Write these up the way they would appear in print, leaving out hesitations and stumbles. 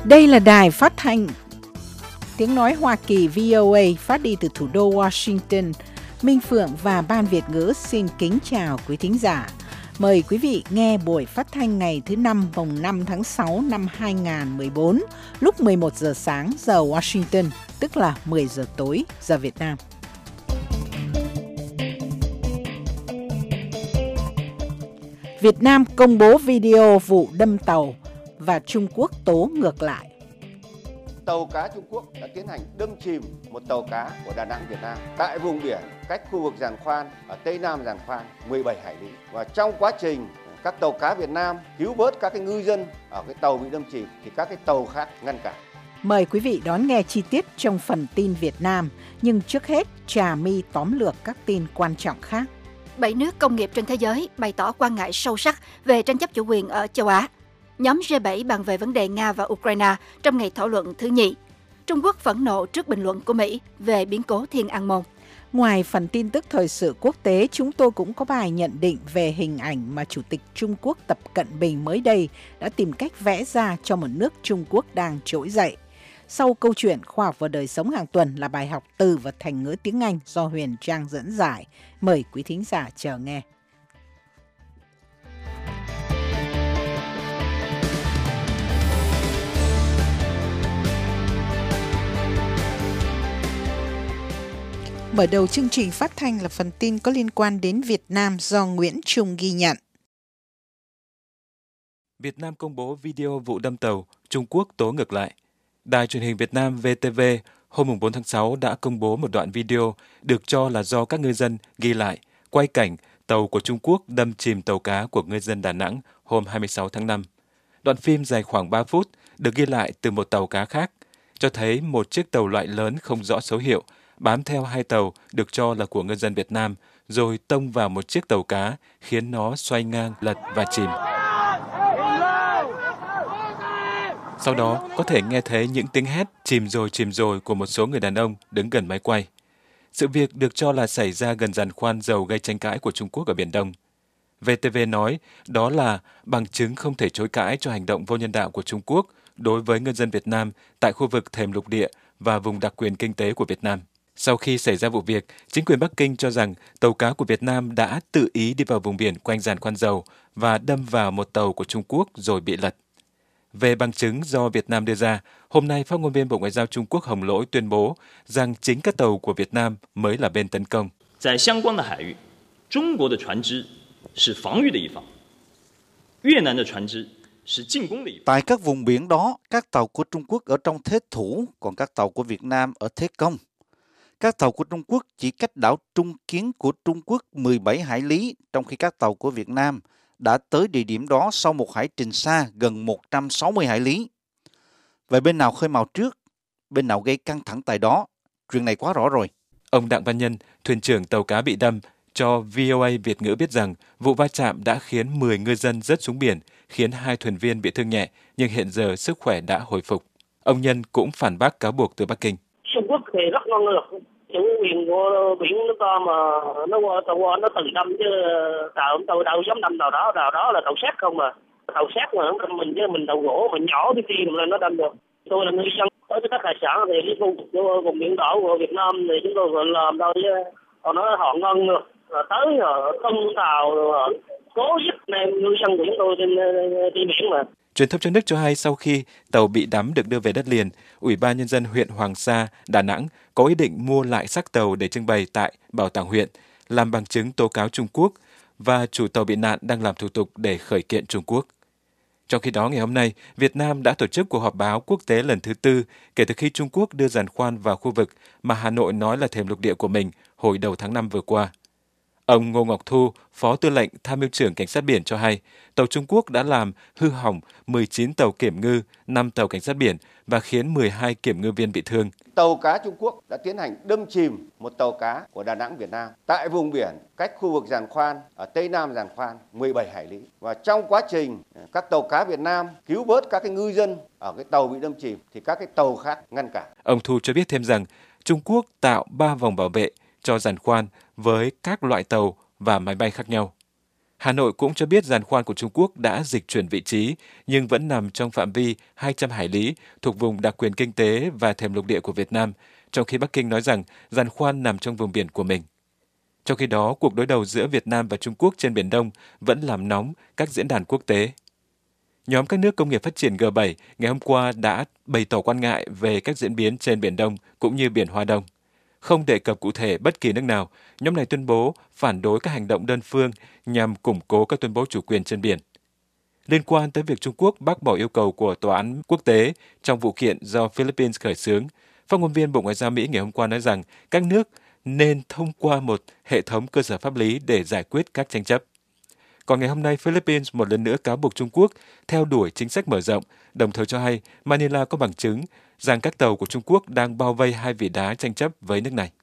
Đây là đài phát thanh tiếng nói Hoa Kỳ VOA phát đi từ thủ đô Washington. Minh Phượng và Ban Việt ngữ xin kính chào quý thính giả. Mời quý vị nghe buổi phát thanh ngày thứ Năm mùng 5 tháng 6 năm 2014 lúc 11 giờ sáng giờ Washington, tức là 10 giờ tối giờ Việt Nam. Việt Nam công bố video vụ đâm tàu và Trung Quốc tố ngược lại. Tàu cá Trung Quốc đã tiến hành đâm chìm một tàu cá của Đà Nẵng Việt Nam tại vùng biển cách khu vực giàn khoan ở Tây Nam giàn khoan 17 hải lý. Và trong quá trình các tàu cá Việt Nam cứu vớt các ngư dân ở cái tàu bị đâm chìm thì các cái tàu khác ngăn cản. Mời quý vị đón nghe chi tiết trong phần tin Việt Nam, nhưng trước hết Trà My tóm lược các tin quan trọng khác. 7 nước công nghiệp trên thế giới bày tỏ quan ngại sâu sắc về tranh chấp chủ quyền ở châu Á. Nhóm G7 bàn về vấn đề Nga và Ukraine trong ngày thảo luận thứ nhì. Trung Quốc phẫn nộ trước bình luận của Mỹ về biến cố Thiên An Môn. Ngoài phần tin tức thời sự quốc tế, chúng tôi cũng có bài nhận định về hình ảnh mà Chủ tịch Trung Quốc Tập Cận Bình mới đây đã tìm cách vẽ ra cho một nước Trung Quốc đang trỗi dậy. Sau câu chuyện khoa học và đời sống hàng tuần là bài học từ và thành ngữ tiếng Anh do Huyền Trang dẫn giải. Mời quý thính giả chờ nghe. Mở đầu chương trình phát thanh là phần tin có liên quan đến Việt Nam do Nguyễn Trung ghi nhận. Việt Nam công bố video vụ đâm tàu, Trung Quốc tố ngược lại. Đài truyền hình Việt Nam VTV hôm 4 tháng 6 đã công bố một đoạn video được cho là do các ngư dân ghi lại, quay cảnh tàu của Trung Quốc đâm chìm tàu cá của ngư dân Đà Nẵng hôm 26 tháng 5. Đoạn phim dài khoảng 3 phút được ghi lại từ một tàu cá khác, cho thấy một chiếc tàu loại lớn không rõ số hiệu bám theo hai tàu được cho là của ngư dân Việt Nam, rồi tông vào một chiếc tàu cá khiến nó xoay ngang, lật và chìm. Sau đó, có thể nghe thấy những tiếng hét chìm rồi của một số người đàn ông đứng gần máy quay. Sự việc được cho là xảy ra gần giàn khoan dầu gây tranh cãi của Trung Quốc ở Biển Đông. VTV nói đó là bằng chứng không thể chối cãi cho hành động vô nhân đạo của Trung Quốc đối với ngư dân Việt Nam tại khu vực thềm lục địa và vùng đặc quyền kinh tế của Việt Nam. Sau khi xảy ra vụ việc, chính quyền Bắc Kinh cho rằng tàu cá của Việt Nam đã tự ý đi vào vùng biển quanh giàn khoan dầu và đâm vào một tàu của Trung Quốc rồi bị lật. Về bằng chứng do Việt Nam đưa ra, hôm nay phát ngôn viên Bộ Ngoại giao Trung Quốc Hồng Lỗi tuyên bố rằng chính các tàu của Việt Nam mới là bên tấn công. Tại các vùng biển đó, các tàu của Trung Quốc ở trong thế thủ, còn các tàu của Việt Nam ở thế công. Các tàu của Trung Quốc chỉ cách đảo Trung Kiến của Trung Quốc 17 hải lý, trong khi các tàu của Việt Nam đã tới địa điểm đó sau một hải trình xa gần 160 hải lý. Vậy bên nào khơi mào trước? Bên nào gây căng thẳng tại đó? Chuyện này quá rõ rồi. Ông Đặng Văn Nhân, thuyền trưởng tàu cá bị đâm, cho VOA Việt ngữ biết rằng vụ va chạm đã khiến 10 ngư dân rớt xuống biển, khiến 2 thuyền viên bị thương nhẹ, nhưng hiện giờ sức khỏe đã hồi phục. Ông Nhân cũng phản bác cáo buộc từ Bắc Kinh. Trung Quốc thì rất ngon ngược. Chủ quyền của biển nước ta mà nó qua nó từng đâm chứ tàu đâu dám đâm tàu đó là tàu sắt không mà. Tàu sắt mà nó đâm mình chứ mình tàu gỗ mình nhỏ cái kia mà nó đâm được. Tôi là ngư dân tới các hải sản thì cái vùng biển đỏ của Việt Nam thì chúng tôi vẫn làm thôi chứ. Còn nói họ ngon ngược, tới tung tàu cố giúp em ngư dân của chúng tôi trên biển mà. Truyền thông trong nước cho hay sau khi tàu bị đắm được đưa về đất liền, Ủy ban Nhân dân huyện Hoàng Sa, Đà Nẵng có ý định mua lại xác tàu để trưng bày tại Bảo tàng huyện, làm bằng chứng tố cáo Trung Quốc và chủ tàu bị nạn đang làm thủ tục để khởi kiện Trung Quốc. Trong khi đó, ngày hôm nay, Việt Nam đã tổ chức cuộc họp báo quốc tế lần thứ 4 kể từ khi Trung Quốc đưa giàn khoan vào khu vực mà Hà Nội nói là thềm lục địa của mình hồi đầu tháng 5 vừa qua. Ông Ngô Ngọc Thu, Phó Tư lệnh Tham mưu trưởng Cảnh sát biển cho hay, tàu Trung Quốc đã làm hư hỏng 19 tàu kiểm ngư, 5 tàu cảnh sát biển và khiến 12 kiểm ngư viên bị thương. Tàu cá Trung Quốc đã tiến hành đâm chìm một tàu cá của Đà Nẵng Việt Nam tại vùng biển cách khu vực giàn khoan ở Tây Nam giàn khoan 17 hải lý. Và trong quá trình các tàu cá Việt Nam cứu vớt các ngư dân ở cái tàu bị đâm chìm thì các cái tàu khác ngăn cản. Ông Thu cho biết thêm rằng Trung Quốc tạo 3 vòng bảo vệ cho giàn khoan với các loại tàu và máy bay khác nhau. Hà Nội cũng cho biết giàn khoan của Trung Quốc đã dịch chuyển vị trí nhưng vẫn nằm trong phạm vi 200 hải lý thuộc vùng đặc quyền kinh tế và thềm lục địa của Việt Nam, trong khi Bắc Kinh nói rằng giàn khoan nằm trong vùng biển của mình. Trong khi đó, cuộc đối đầu giữa Việt Nam và Trung Quốc trên Biển Đông vẫn làm nóng các diễn đàn quốc tế. Nhóm các nước công nghiệp phát triển G7 ngày hôm qua đã bày tỏ quan ngại về các diễn biến trên Biển Đông cũng như Biển Hoa Đông. Không đề cập cụ thể bất kỳ nước nào, nhóm này tuyên bố phản đối các hành động đơn phương nhằm củng cố các tuyên bố chủ quyền trên biển. Liên quan tới việc Trung Quốc bác bỏ yêu cầu của Tòa án quốc tế trong vụ kiện do Philippines khởi xướng, phát ngôn viên Bộ Ngoại giao Mỹ ngày hôm qua nói rằng các nước nên thông qua một hệ thống cơ sở pháp lý để giải quyết các tranh chấp. Còn ngày hôm nay, Philippines một lần nữa cáo buộc Trung Quốc theo đuổi chính sách mở rộng, đồng thời cho hay Manila có bằng chứng rằng các tàu của Trung Quốc đang bao vây hai vỉ đá tranh chấp với nước này.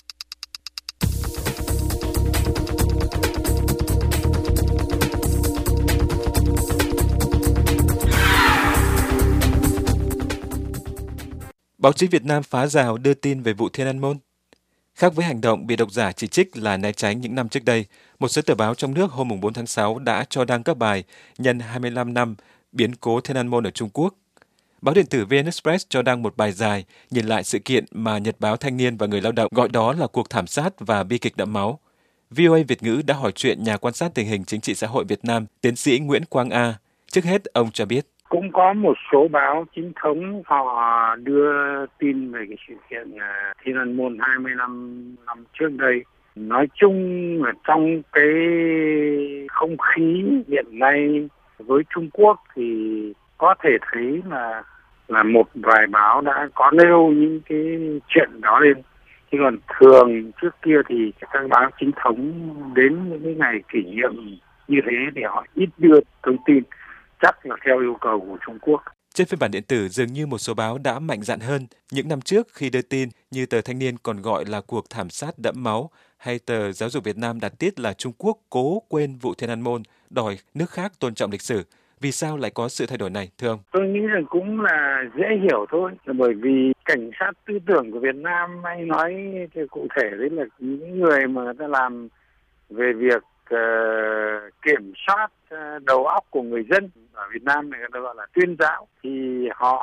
Báo chí Việt Nam phá rào đưa tin về vụ Thiên An Môn. Khác với hành động bị độc giả chỉ trích là né tránh những năm trước đây, một số tờ báo trong nước hôm 4 tháng 6 đã cho đăng các bài nhân 25 năm biến cố Thiên An Môn ở Trung Quốc. Báo điện tử VN Express cho đăng một bài dài nhìn lại sự kiện mà Nhật báo Thanh niên và Người lao động gọi đó là cuộc thảm sát và bi kịch đẫm máu. VOA Việt ngữ đã hỏi chuyện nhà quan sát tình hình chính trị xã hội Việt Nam, tiến sĩ Nguyễn Quang A. Trước hết, ông cho biết. Cũng có một số báo chính thống họ đưa tin về cái sự kiện Thiên An Môn 25 năm trước đây. Nói chung là trong cái không khí hiện nay với Trung Quốc thì có thể thấy là một vài báo đã có nêu những cái chuyện đó lên. Chứ còn thường trước kia thì các báo chính thống đến những cái ngày kỷ niệm như thế thì họ ít đưa thông tin, chắc là theo yêu cầu của Trung Quốc. Trên phiên bản điện tử, dường như một số báo đã mạnh dạn hơn. Những năm trước khi đưa tin như tờ Thanh niên còn gọi là cuộc thảm sát đẫm máu, hay tờ Giáo dục Việt Nam đặt tiết là Trung Quốc cố quên vụ Thiên An Môn, đòi nước khác tôn trọng lịch sử. Vì sao lại có sự thay đổi này, thưa ông? Tôi nghĩ rằng cũng là dễ hiểu thôi, bởi vì cảnh sát tư tưởng của Việt Nam, anh nói cụ thể đấy là những người mà người ta làm về việc kiểm soát đầu óc của người dân ở Việt Nam này, người ta gọi là tuyên giáo, thì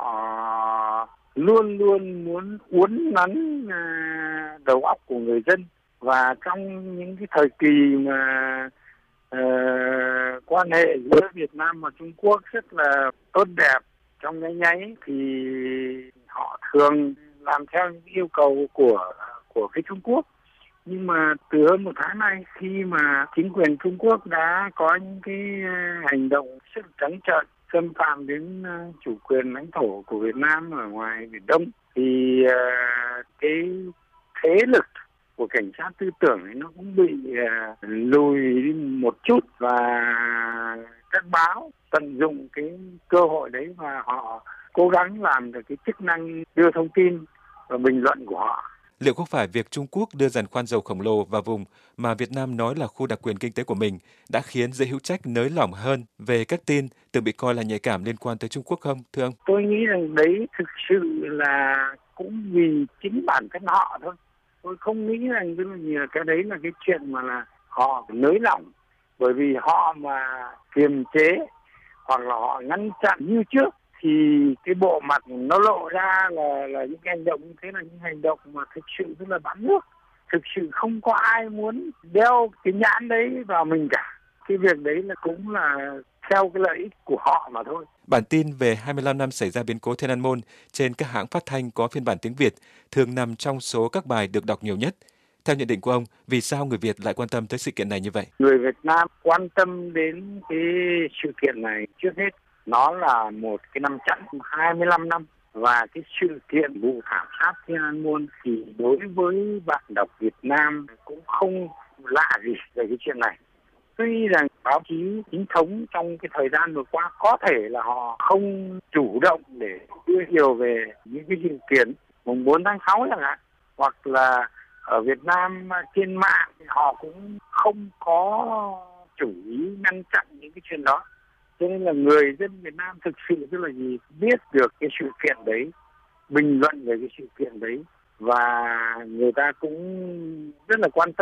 họ luôn luôn muốn uốn nắn đầu óc của người dân. Và trong những cái thời kỳ mà quan hệ giữa Việt Nam và Trung Quốc rất là tốt đẹp, trong nháy thì họ thường làm theo những yêu cầu của phía Trung Quốc. Nhưng mà từ hơn một tháng nay, khi mà chính quyền Trung Quốc đã có những cái hành động rất trắng trợn xâm phạm đến chủ quyền lãnh thổ của Việt Nam ở ngoài Biển Đông, thì cái thế lực của cảnh sát tư tưởng ấy nó cũng bị lùi đi một chút, và các báo tận dụng cái cơ hội đấy và họ cố gắng làm được cái chức năng đưa thông tin và bình luận của họ. Liệu không phải việc Trung Quốc đưa giàn khoan dầu khổng lồ vào vùng mà Việt Nam nói là khu đặc quyền kinh tế của mình đã khiến giới hữu trách nới lỏng hơn về các tin từng bị coi là nhạy cảm liên quan tới Trung Quốc không, thưa ông? Tôi nghĩ rằng đấy thực sự là cũng vì chính bản thân họ thôi. Tôi không nghĩ rằng cái đấy là cái chuyện mà là họ nới lỏng, bởi vì họ mà kiềm chế hoặc là họ ngăn chặn như trước thì cái bộ mặt nó lộ ra là những hành động như thế là những hành động mà thực sự rất là bán nước. Thực sự không có ai muốn đeo cái nhãn đấy vào mình cả. Cái việc đấy là cũng là theo cái lợi ích của họ mà thôi. Bản tin về 25 năm xảy ra biến cố Thiên An Môn trên các hãng phát thanh có phiên bản tiếng Việt thường nằm trong số các bài được đọc nhiều nhất. Theo nhận định của ông, vì sao người Việt lại quan tâm tới sự kiện này như vậy? Người Việt Nam quan tâm đến cái sự kiện này trước hết, nó là một cái năm chẵn 25 năm. Và cái sự kiện vụ thảm sát Thiên An Môn thì đối với bạn đọc Việt Nam cũng không lạ gì về cái chuyện này. Tuy rằng báo chí chính thống trong cái thời gian vừa qua có thể là họ không chủ động để đưa nhiều về những cái sự kiện mùng 4 tháng 6 chẳng hạn, hoặc là ở Việt Nam trên mạng họ cũng không có chủ ý ngăn chặn những cái chuyện đó. Cho nên là người dân Việt Nam thực sự tức là gì biết được cái sự kiện đấy, bình luận về cái sự kiện đấy, và người ta cũng rất là quan tâm.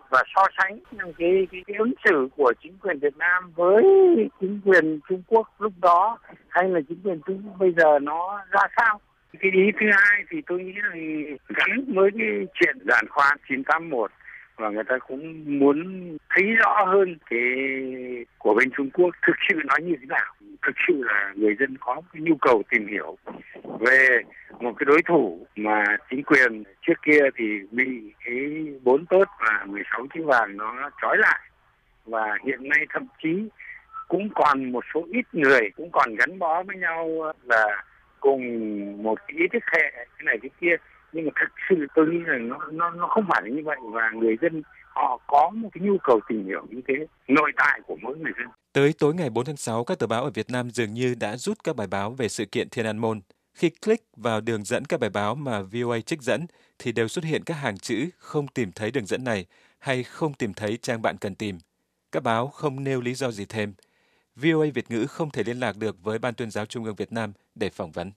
và so sánh cái ứng xử của chính quyền Việt Nam với chính quyền Trung Quốc lúc đó hay là chính quyền Trung Quốc bây giờ nó ra sao. Cái ý thứ hai thì tôi nghĩ là gắn với cái chuyện giàn khoan 981 và người ta cũng muốn thấy rõ hơn cái của bên Trung Quốc thực sự nó như thế nào. Thực sự là người dân có cái nhu cầu tìm hiểu về một cái đối thủ mà chính quyền trước kia thì bị cái 4 tốt và 16 chữ vàng nó trói lại, và hiện nay thậm chí cũng còn một số ít người cũng còn gắn bó với nhau là cùng một cái ý thức hệ cái này cái kia, nhưng mà thực sự tôi nghĩ là nó không phải là như vậy, và người dân họ có một cái nhu cầu tìm hiểu như thế, nội tại của mỗi người dân. Tới tối ngày 4 tháng 6, các tờ báo ở Việt Nam dường như đã rút các bài báo về sự kiện Thiên An Môn. Khi click vào đường dẫn các bài báo mà VOA trích dẫn thì đều xuất hiện các hàng chữ không tìm thấy đường dẫn này hay không tìm thấy trang bạn cần tìm. Các báo không nêu lý do gì thêm. VOA Việt ngữ không thể liên lạc được với Ban Tuyên giáo Trung ương Việt Nam để phỏng vấn.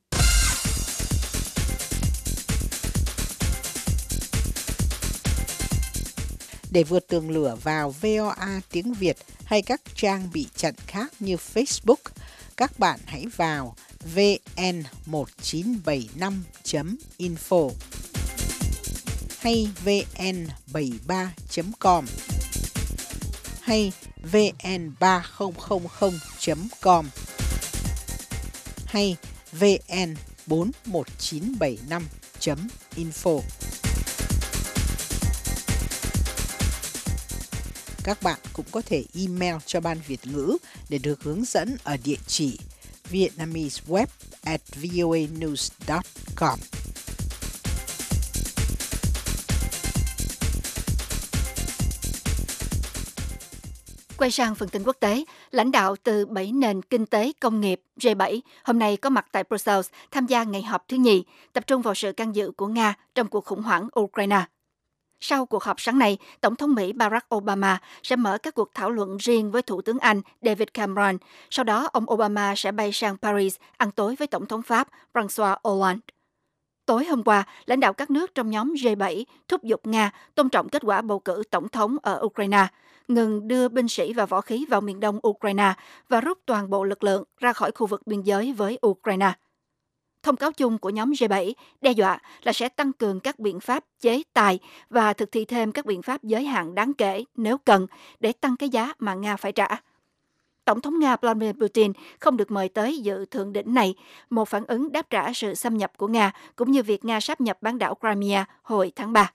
Để vượt tường lửa vào VOA tiếng Việt hay các trang bị chặn khác như Facebook, các bạn hãy vào vn1975.info hay vn73.com hay vn3000.com hay vn41975.info. Các bạn cũng có thể email cho Ban Việt ngữ để được hướng dẫn ở địa chỉ vietnameseweb@voanews.com. Quay sang phần tin quốc tế, lãnh đạo từ 7 nền kinh tế công nghiệp G7 hôm nay có mặt tại Brussels tham gia ngày họp thứ nhì, tập trung vào sự can dự của Nga trong cuộc khủng hoảng Ukraine. Sau cuộc họp sáng nay, Tổng thống Mỹ Barack Obama sẽ mở các cuộc thảo luận riêng với Thủ tướng Anh David Cameron. Sau đó, ông Obama sẽ bay sang Paris ăn tối với Tổng thống Pháp François Hollande. Tối hôm qua, lãnh đạo các nước trong nhóm G7 thúc giục Nga tôn trọng kết quả bầu cử tổng thống ở Ukraine, ngừng đưa binh sĩ và võ khí vào miền đông Ukraine và rút toàn bộ lực lượng ra khỏi khu vực biên giới với Ukraine. Thông cáo chung của nhóm G7 đe dọa là sẽ tăng cường các biện pháp chế tài và thực thi thêm các biện pháp giới hạn đáng kể nếu cần để tăng cái giá mà Nga phải trả. Tổng thống Nga Vladimir Putin không được mời tới dự thượng đỉnh này, một phản ứng đáp trả sự xâm nhập của Nga cũng như việc Nga sáp nhập bán đảo Crimea hồi tháng 3.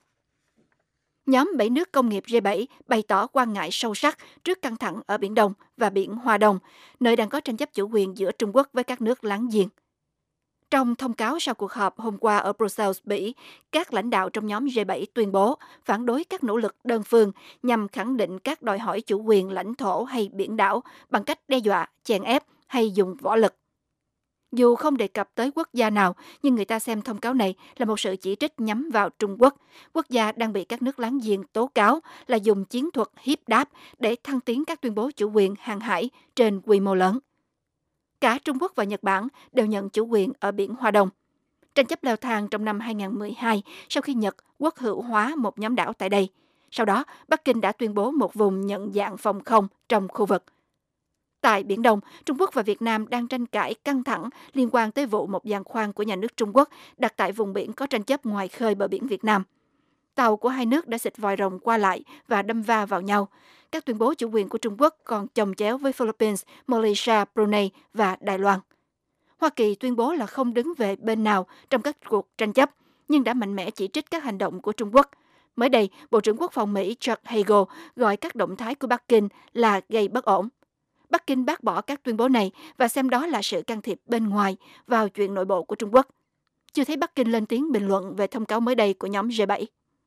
Nhóm 7 nước công nghiệp G7 bày tỏ quan ngại sâu sắc trước căng thẳng ở Biển Đông và Biển Hoa Đông, nơi đang có tranh chấp chủ quyền giữa Trung Quốc với các nước láng giềng. Trong thông cáo sau cuộc họp hôm qua ở Brussels, Bỉ, các lãnh đạo trong nhóm G7 tuyên bố phản đối các nỗ lực đơn phương nhằm khẳng định các đòi hỏi chủ quyền lãnh thổ hay biển đảo bằng cách đe dọa, chèn ép hay dùng võ lực. Dù không đề cập tới quốc gia nào, nhưng người ta xem thông cáo này là một sự chỉ trích nhắm vào Trung Quốc, quốc gia đang bị các nước láng giềng tố cáo là dùng chiến thuật hiếp đáp để thăng tiến các tuyên bố chủ quyền hàng hải trên quy mô lớn. Cả Trung Quốc và Nhật Bản đều nhận chủ quyền ở Biển Hoa Đông. Tranh chấp leo thang trong năm 2012 sau khi Nhật quốc hữu hóa một nhóm đảo tại đây. Sau đó, Bắc Kinh đã tuyên bố một vùng nhận dạng phòng không trong khu vực. Tại Biển Đông, Trung Quốc và Việt Nam đang tranh cãi căng thẳng liên quan tới vụ một giàn khoan của nhà nước Trung Quốc đặt tại vùng biển có tranh chấp ngoài khơi bờ biển Việt Nam. Tàu của hai nước đã xịt vòi rồng qua lại và đâm va vào nhau. Các tuyên bố chủ quyền của Trung Quốc còn chồng chéo với Philippines, Malaysia, Brunei và Đài Loan. Hoa Kỳ tuyên bố là không đứng về bên nào trong các cuộc tranh chấp, nhưng đã mạnh mẽ chỉ trích các hành động của Trung Quốc. Mới đây, Bộ trưởng Quốc phòng Mỹ Chuck Hagel gọi các động thái của Bắc Kinh là gây bất ổn. Bắc Kinh bác bỏ các tuyên bố này và xem đó là sự can thiệp bên ngoài vào chuyện nội bộ của Trung Quốc. Chưa thấy Bắc Kinh lên tiếng bình luận về thông cáo mới đây của nhóm G7.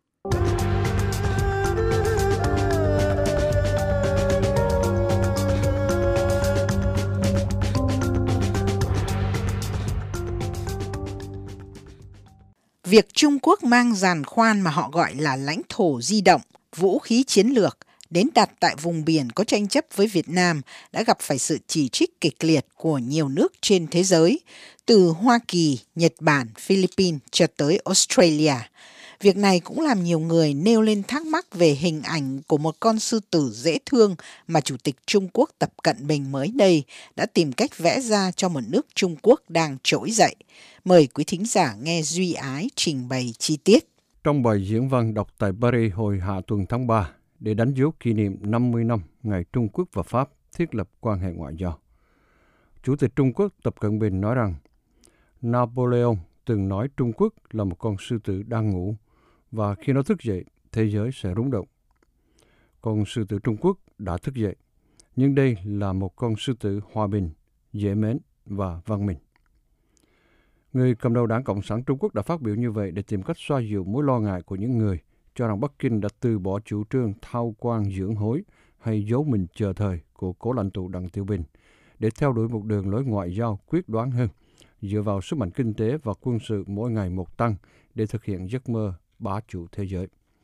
Việc Trung Quốc mang giàn khoan mà họ gọi là lãnh thổ di động, vũ khí chiến lược, đến đặt tại vùng biển có tranh chấp với Việt Nam đã gặp phải sự chỉ trích kịch liệt của nhiều nước trên thế giới, từ Hoa Kỳ, Nhật Bản, Philippines cho tới Australia. Việc này cũng làm nhiều người nêu lên thắc mắc về hình ảnh của một con sư tử dễ thương mà Chủ tịch Trung Quốc Tập Cận Bình mới đây đã tìm cách vẽ ra cho một nước Trung Quốc đang trỗi dậy. Mời quý thính giả nghe Duy Ái trình bày chi tiết. Trong bài diễn văn đọc tại Paris hồi hạ tuần tháng 3 để đánh dấu kỷ niệm 50 năm ngày Trung Quốc và Pháp thiết lập quan hệ ngoại giao, Chủ tịch Trung Quốc Tập Cận Bình nói rằng Napoleon từng nói Trung Quốc là một con sư tử đang ngủ và khi nó thức dậy, thế giới sẽ rung động. Con sư tử Trung Quốc đã thức dậy, nhưng đây là một con sư tử hòa bình, dễ mến và văn minh. Người cầm đầu Đảng Cộng sản Trung Quốc đã phát biểu như vậy để tìm cách xoa dịu mối lo ngại của những người cho rằng Bắc Kinh đã từ bỏ chủ trương thao quan dưỡng hối hay giấu mình chờ thời của cố lãnh tụ Đặng Tiểu Bình để theo đuổi một đường lối ngoại giao quyết đoán hơn, dựa vào sức mạnh kinh tế và quân sự mỗi ngày một tăng để thực hiện giấc mơ bá chủ thế giới.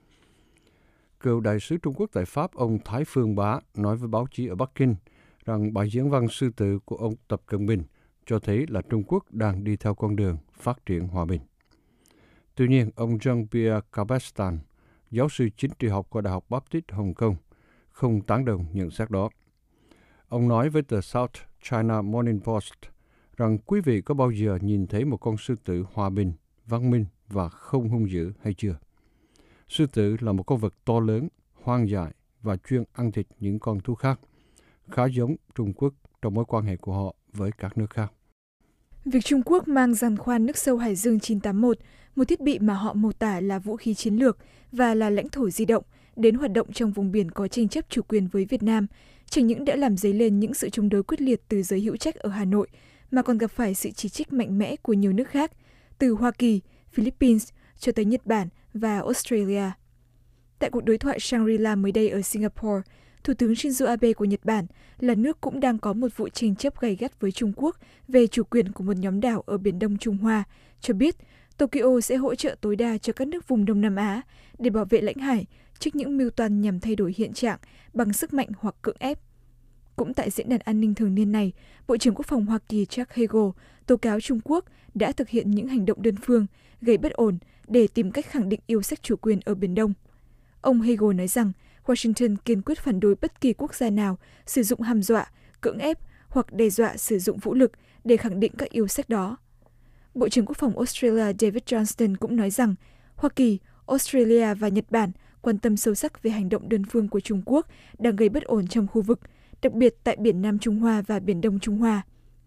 Cựu đại sứ Trung Quốc tại Pháp ông Thái Phương Bá nói với báo chí ở Bắc Kinh rằng bài diễn văn sư tử của ông Tập Cận Bình cho thấy là Trung Quốc đang đi theo con đường phát triển hòa bình. Tuy nhiên, ông Jean-Pierre Cabestan, giáo sư chính trị học của Đại học Baptist Hồng Kông, không tán đồng nhận xét đó. Ông nói với tờ South China Morning Post rằng quý vị có bao giờ nhìn thấy một con sư tử hòa bình, văn minh và không hung dữ hay chưa? Sư tử là một con vật to lớn, hoang dại và chuyên ăn thịt những con thú khác, khá giống Trung Quốc trong mối quan hệ của họ với các nước khác. Việc Trung Quốc mang giàn khoan nước sâu Hải Dương 981, một thiết bị mà họ mô tả là vũ khí chiến lược và là lãnh thổ di động, đến hoạt động trong vùng biển có tranh chấp chủ quyền với Việt Nam, chẳng những đã làm dấy lên những sự chống đối quyết liệt từ giới hữu trách ở Hà Nội, mà còn gặp phải sự chỉ trích mạnh mẽ của nhiều nước khác, từ Hoa Kỳ, Philippines cho tới Nhật Bản và Australia. Tại cuộc đối thoại Shangri-La mới đây ở Singapore, Thủ tướng Shinzo Abe của Nhật Bản là nước cũng đang có một vụ tranh chấp gay gắt với Trung Quốc về chủ quyền của một nhóm đảo ở Biển Đông Trung Hoa, cho biết Tokyo sẽ hỗ trợ tối đa cho các nước vùng Đông Nam Á để bảo vệ lãnh hải trước những mưu toan nhằm thay đổi hiện trạng bằng sức mạnh hoặc cưỡng ép. Cũng tại diễn đàn an ninh thường niên này, Bộ trưởng Quốc phòng Hoa Kỳ Chuck Hagel tố cáo Trung Quốc đã thực hiện những hành động đơn phương, gây bất ổn để tìm cách khẳng định yêu sách chủ quyền ở Biển Đông. Ông Hagel nói rằng Washington kiên quyết phản đối bất kỳ quốc gia nào sử dụng hăm dọa, cưỡng ép hoặc đe dọa sử dụng vũ lực để khẳng định các yêu sách đó. Bộ trưởng Quốc phòng Australia David Johnston cũng nói rằng Hoa Kỳ, Australia và Nhật Bản quan tâm sâu sắc về hành động đơn phương của Trung Quốc đang gây bất ổn trong khu vực, đặc biệt tại Biển Nam Trung Hoa và Biển Đông Trung Hoa.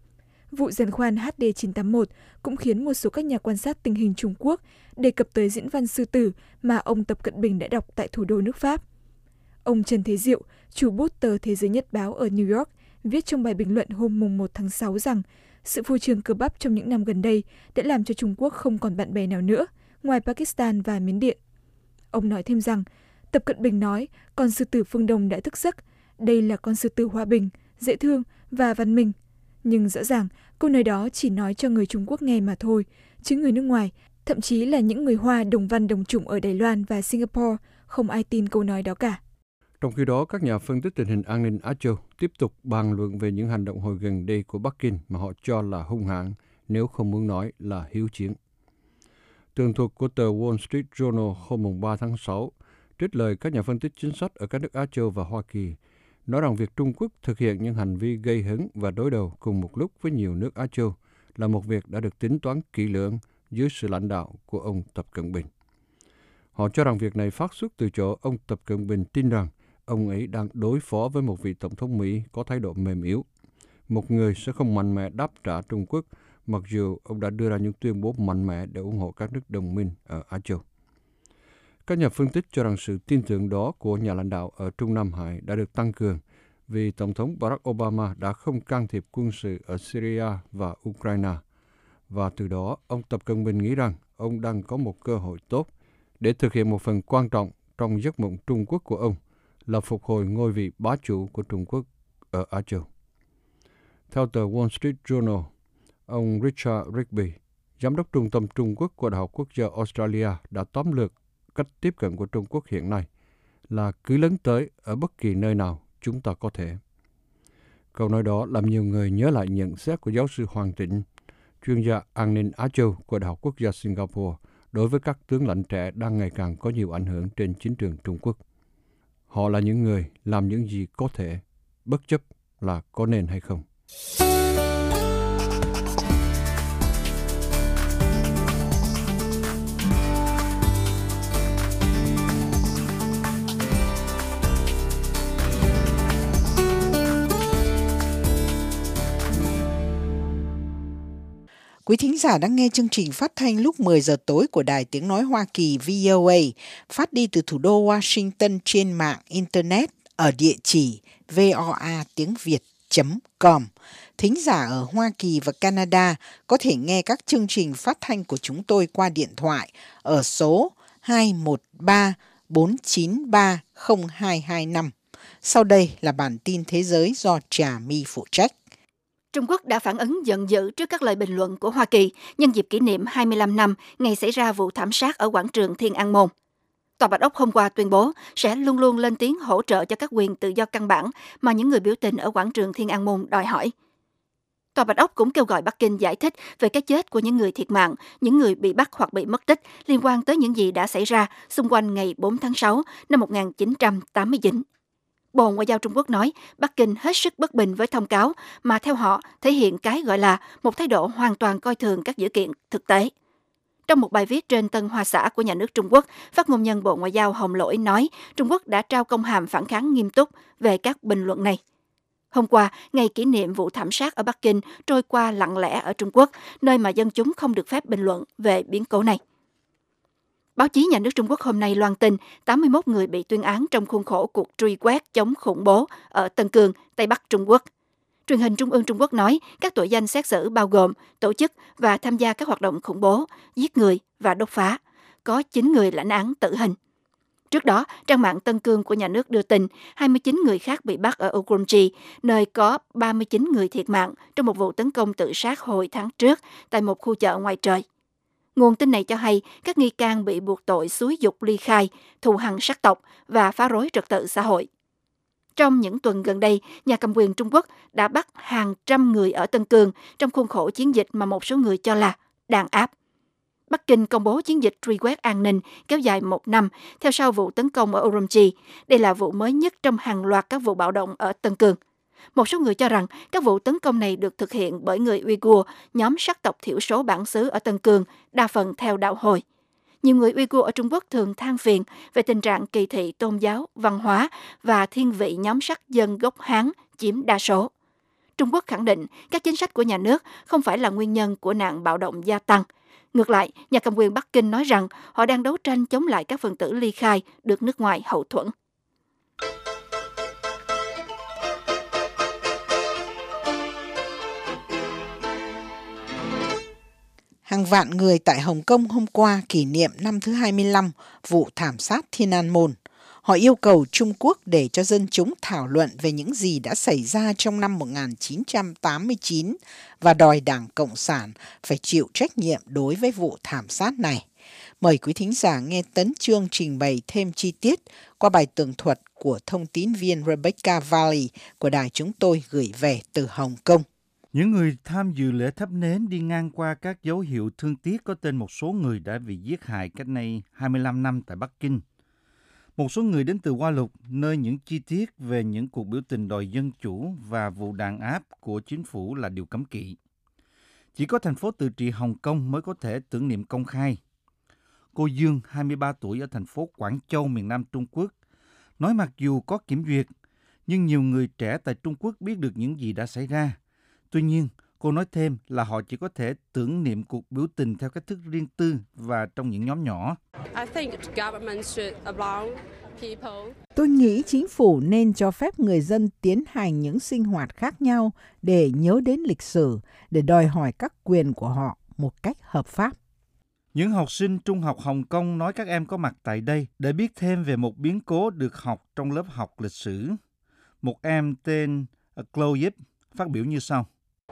Vụ giàn khoan HD-981 cũng khiến một số các nhà quan sát tình hình Trung Quốc đề cập tới diễn văn sư tử mà ông Tập Cận Bình đã đọc tại thủ đô nước Pháp. Ông Trần Thế Diệu, chủ bút tờ Thế giới Nhật báo ở New York, viết trong bài bình luận hôm 1 tháng 6 rằng sự phô trương cơ bắp trong những năm gần đây đã làm cho Trung Quốc không còn bạn bè nào nữa, ngoài Pakistan và Miến Điện. Ông nói thêm rằng, Tập Cận Bình nói con sư tử phương Đông đã thức giấc, đây là con sư tử hòa bình, dễ thương và văn minh. Nhưng rõ ràng, câu nói đó chỉ nói cho người Trung Quốc nghe mà thôi, chứ người nước ngoài, thậm chí là những người Hoa đồng văn đồng chủng ở Đài Loan và Singapore, không ai tin câu nói đó cả. Trong khi đó, các nhà phân tích tình hình an ninh Á Châu tiếp tục bàn luận về những hành động hồi gần đây của Bắc Kinh mà họ cho là hung hãn, nếu không muốn nói là hiếu chiến. Tường thuật của tờ Wall Street Journal hôm 3 tháng 6 trích lời các nhà phân tích chính sách ở các nước Á Châu và Hoa Kỳ, nói rằng việc Trung Quốc thực hiện những hành vi gây hấn và đối đầu cùng một lúc với nhiều nước Á Châu là một việc đã được tính toán kỹ lưỡng dưới sự lãnh đạo của ông Tập Cận Bình. Họ cho rằng việc này phát xuất từ chỗ ông Tập Cận Bình tin rằng ông ấy đang đối phó với một vị tổng thống Mỹ có thái độ mềm yếu, một người sẽ không mạnh mẽ đáp trả Trung Quốc, mặc dù ông đã đưa ra những tuyên bố mạnh mẽ để ủng hộ các nước đồng minh ở Á Châu. Các nhà phân tích cho rằng sự tin tưởng đó của nhà lãnh đạo ở Trung Nam Hải đã được tăng cường vì Tổng thống Barack Obama đã không can thiệp quân sự ở Syria và Ukraine, và từ đó ông Tập Cận Bình nghĩ rằng ông đang có một cơ hội tốt để thực hiện một phần quan trọng trong giấc mộng Trung Quốc của ông là phục hồi ngôi vị bá chủ của Trung Quốc ở Á Châu. Theo tờ Wall Street Journal, ông Richard Rigby, giám đốc trung tâm Trung Quốc của Đại học Quốc gia Australia đã tóm lược cách tiếp cận của Trung Quốc hiện nay là cứ lấn tới ở bất kỳ nơi nào chúng ta có thể. Câu nói đó làm nhiều người nhớ lại nhận xét của giáo sư Hoàng Tịnh, chuyên gia an ninh Á Châu của Đại học Quốc gia Singapore, đối với các tướng lãnh trẻ đang ngày càng có nhiều ảnh hưởng trên chính trường Trung Quốc. Họ là những người làm những gì có thể, bất chấp là có nên hay không. Quý thính giả đang nghe chương trình phát thanh lúc 10 giờ tối của Đài Tiếng Nói Hoa Kỳ VOA, phát đi từ thủ đô Washington trên mạng Internet ở địa chỉ voatiếngviet.com. Thính giả ở Hoa Kỳ và Canada có thể nghe các chương trình phát thanh của chúng tôi qua điện thoại ở số 213-493-0225. Sau đây là bản tin thế giới do Trà My phụ trách. Trung Quốc đã phản ứng giận dữ trước các lời bình luận của Hoa Kỳ nhân dịp kỷ niệm 25 năm ngày xảy ra vụ thảm sát ở quảng trường Thiên An Môn. Tòa Bạch Ốc hôm qua tuyên bố sẽ luôn luôn lên tiếng hỗ trợ cho các quyền tự do căn bản mà những người biểu tình ở quảng trường Thiên An Môn đòi hỏi. Tòa Bạch Ốc cũng kêu gọi Bắc Kinh giải thích về cái chết của những người thiệt mạng, những người bị bắt hoặc bị mất tích liên quan tới những gì đã xảy ra xung quanh ngày 4 tháng 6 năm 1989. Bộ Ngoại giao Trung Quốc nói Bắc Kinh hết sức bất bình với thông cáo mà theo họ thể hiện cái gọi là một thái độ hoàn toàn coi thường các dữ kiện thực tế. Trong một bài viết trên Tân Hoa Xã của nhà nước Trung Quốc, phát ngôn nhân Bộ Ngoại giao Hồng Lỗi nói Trung Quốc đã trao công hàm phản kháng nghiêm túc về các bình luận này. Hôm qua, ngày kỷ niệm vụ thảm sát ở Bắc Kinh trôi qua lặng lẽ ở Trung Quốc, nơi mà dân chúng không được phép bình luận về biến cố này. Báo chí nhà nước Trung Quốc hôm nay loan tin 81 người bị tuyên án trong khuôn khổ cuộc truy quét chống khủng bố ở Tân Cương, Tây Bắc Trung Quốc. Truyền hình Trung ương Trung Quốc nói các tội danh xét xử bao gồm tổ chức và tham gia các hoạt động khủng bố, giết người và đốt phá. Có 9 người lãnh án tử hình. Trước đó, trang mạng Tân Cương của nhà nước đưa tin 29 người khác bị bắt ở Urumqi, nơi có 39 người thiệt mạng trong một vụ tấn công tự sát hồi tháng trước tại một khu chợ ngoài trời. Nguồn tin này cho hay các nghi can bị buộc tội xúi giục ly khai, thù hằn sắc tộc và phá rối trật tự xã hội. Trong những tuần gần đây, nhà cầm quyền Trung Quốc đã bắt hàng trăm người ở Tân Cương trong khuôn khổ chiến dịch mà một số người cho là đàn áp. Bắc Kinh công bố chiến dịch truy quét an ninh kéo dài 1 năm theo sau vụ tấn công ở Urumqi. Đây là vụ mới nhất trong hàng loạt các vụ bạo động ở Tân Cương. Một số người cho rằng các vụ tấn công này được thực hiện bởi người Uyghur, nhóm sắc tộc thiểu số bản xứ ở Tân Cương, đa phần theo đạo Hồi. Nhiều người Uyghur ở Trung Quốc thường than phiền về tình trạng kỳ thị tôn giáo, văn hóa và thiên vị nhóm sắc dân gốc Hán chiếm đa số. Trung Quốc khẳng định các chính sách của nhà nước không phải là nguyên nhân của nạn bạo động gia tăng. Ngược lại, nhà cầm quyền Bắc Kinh nói rằng họ đang đấu tranh chống lại các phần tử ly khai được nước ngoài hậu thuẫn. Hàng vạn người tại Hồng Kông hôm qua kỷ niệm năm thứ 25 vụ thảm sát Thiên An Môn. Họ yêu cầu Trung Quốc để cho dân chúng thảo luận về những gì đã xảy ra trong năm 1989 và đòi Đảng Cộng sản phải chịu trách nhiệm đối với vụ thảm sát này. Mời quý thính giả nghe Tấn Chương trình bày thêm chi tiết qua bài tường thuật của thông tín viên Rebecca Valley của đài chúng tôi gửi về từ Hồng Kông. Những người tham dự lễ thắp nến đi ngang qua các dấu hiệu thương tiếc có tên một số người đã bị giết hại cách đây 25 năm tại Bắc Kinh. Một số người đến từ Hoa Lục, nơi những chi tiết về những cuộc biểu tình đòi dân chủ và vụ đàn áp của chính phủ là điều cấm kỵ. Chỉ có thành phố tự trị Hồng Kông mới có thể tưởng niệm công khai. Cô Dương, 23 tuổi ở thành phố Quảng Châu, miền Nam Trung Quốc, nói mặc dù có kiểm duyệt, nhưng nhiều người trẻ tại Trung Quốc biết được những gì đã xảy ra. Tuy nhiên, cô nói thêm là họ chỉ có thể tưởng niệm cuộc biểu tình theo cách thức riêng tư và trong những nhóm nhỏ. Tôi nghĩ chính phủ nên cho phép người dân tiến hành những sinh hoạt khác nhau để nhớ đến lịch sử, để đòi hỏi các quyền của họ một cách hợp pháp. Những học sinh trung học Hồng Kông nói các em có mặt tại đây để biết thêm về một biến cố được học trong lớp học lịch sử. Một em tên Chloe phát biểu như sau.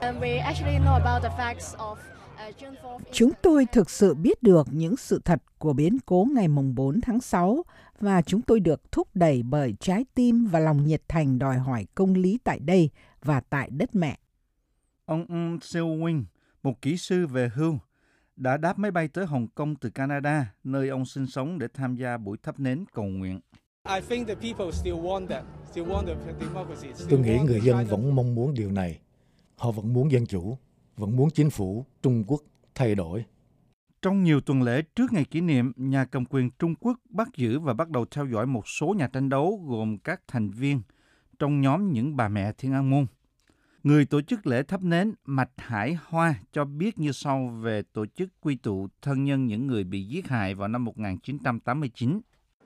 Chúng tôi thực sự biết được những sự thật của biến cố ngày 4 tháng 6 và chúng tôi được thúc đẩy bởi trái tim và lòng nhiệt thành đòi hỏi công lý tại đây và tại đất mẹ. Ông Seo Wing, một kỹ sư về hưu, đã đáp máy bay tới Hồng Kông từ Canada, nơi ông sinh sống để tham gia buổi thắp nến cầu nguyện. Tôi nghĩ người dân vẫn mong muốn điều này. Họ vẫn muốn dân chủ, vẫn muốn chính phủ Trung Quốc thay đổi. Trong nhiều tuần lễ trước ngày kỷ niệm, nhà cầm quyền Trung Quốc bắt giữ và bắt đầu theo dõi một số nhà tranh đấu gồm các thành viên trong nhóm những bà mẹ Thiên An Môn. Người tổ chức lễ thắp nến Mạch Hải Hoa cho biết như sau về tổ chức quy tụ thân nhân những người bị giết hại vào năm 1989.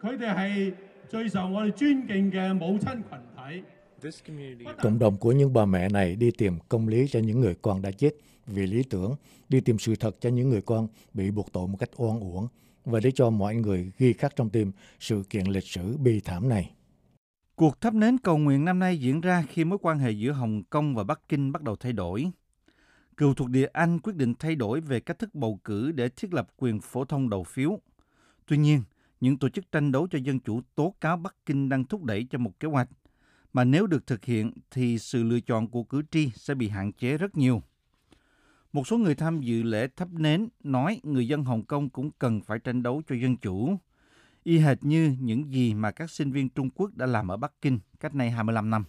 Cộng đồng của những bà mẹ này đi tìm công lý cho những người con đã chết vì lý tưởng, đi tìm sự thật cho những người con bị buộc tội một cách oan uổng và để cho mọi người ghi khắc trong tim sự kiện lịch sử bi thảm này. Cuộc thắp nến cầu nguyện năm nay diễn ra khi mối quan hệ giữa Hồng Kông và Bắc Kinh bắt đầu thay đổi. Cựu thuộc địa Anh quyết định thay đổi về cách thức bầu cử để thiết lập quyền phổ thông đầu phiếu. Tuy nhiên, những tổ chức tranh đấu cho dân chủ tố cáo Bắc Kinh đang thúc đẩy cho một kế hoạch mà nếu được thực hiện thì sự lựa chọn của cử tri sẽ bị hạn chế rất nhiều. Một số người tham dự lễ thắp nến nói người dân Hồng Kông cũng cần phải tranh đấu cho dân chủ, y hệt như những gì mà các sinh viên Trung Quốc đã làm ở Bắc Kinh cách nay 25 năm.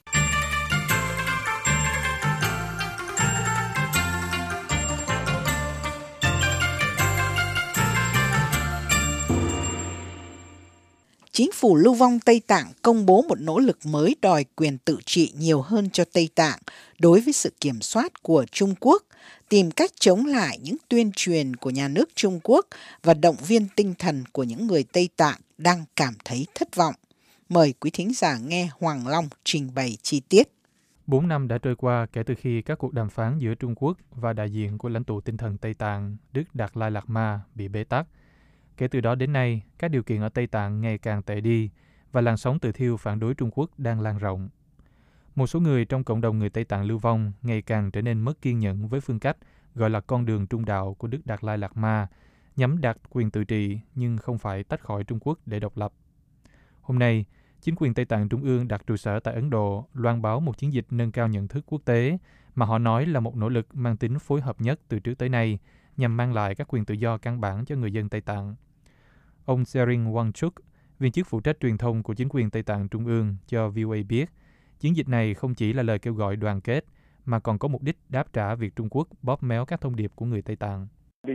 Chính phủ lưu vong Tây Tạng công bố một nỗ lực mới đòi quyền tự trị nhiều hơn cho Tây Tạng đối với sự kiểm soát của Trung Quốc, tìm cách chống lại những tuyên truyền của nhà nước Trung Quốc và động viên tinh thần của những người Tây Tạng đang cảm thấy thất vọng. Mời quý thính giả nghe Hoàng Long trình bày chi tiết. 4 năm đã trôi qua kể từ khi các cuộc đàm phán giữa Trung Quốc và đại diện của lãnh tụ tinh thần Tây Tạng Đức Đạt Lai Lạt Ma bị bế tắc. Kể từ đó đến nay, các điều kiện ở Tây Tạng ngày càng tệ đi và làn sóng tự thiêu phản đối Trung Quốc đang lan rộng. Một số người trong cộng đồng người Tây Tạng lưu vong ngày càng trở nên mất kiên nhẫn với phương cách gọi là con đường trung đạo của Đức Đạt Lai Lạt Ma, nhằm đạt quyền tự trị nhưng không phải tách khỏi Trung Quốc để độc lập. Hôm nay, chính quyền Tây Tạng Trung ương đặt trụ sở tại Ấn Độ loan báo một chiến dịch nâng cao nhận thức quốc tế mà họ nói là một nỗ lực mang tính phối hợp nhất từ trước tới nay nhằm mang lại các quyền tự do căn bản cho người dân Tây Tạng. Ông Sering Wangchuk, viên chức phụ trách truyền thông của chính quyền Tây Tạng Trung ương, cho VOA biết, chiến dịch này không chỉ là lời kêu gọi đoàn kết, mà còn có mục đích đáp trả việc Trung Quốc bóp méo các thông điệp của người Tây Tạng.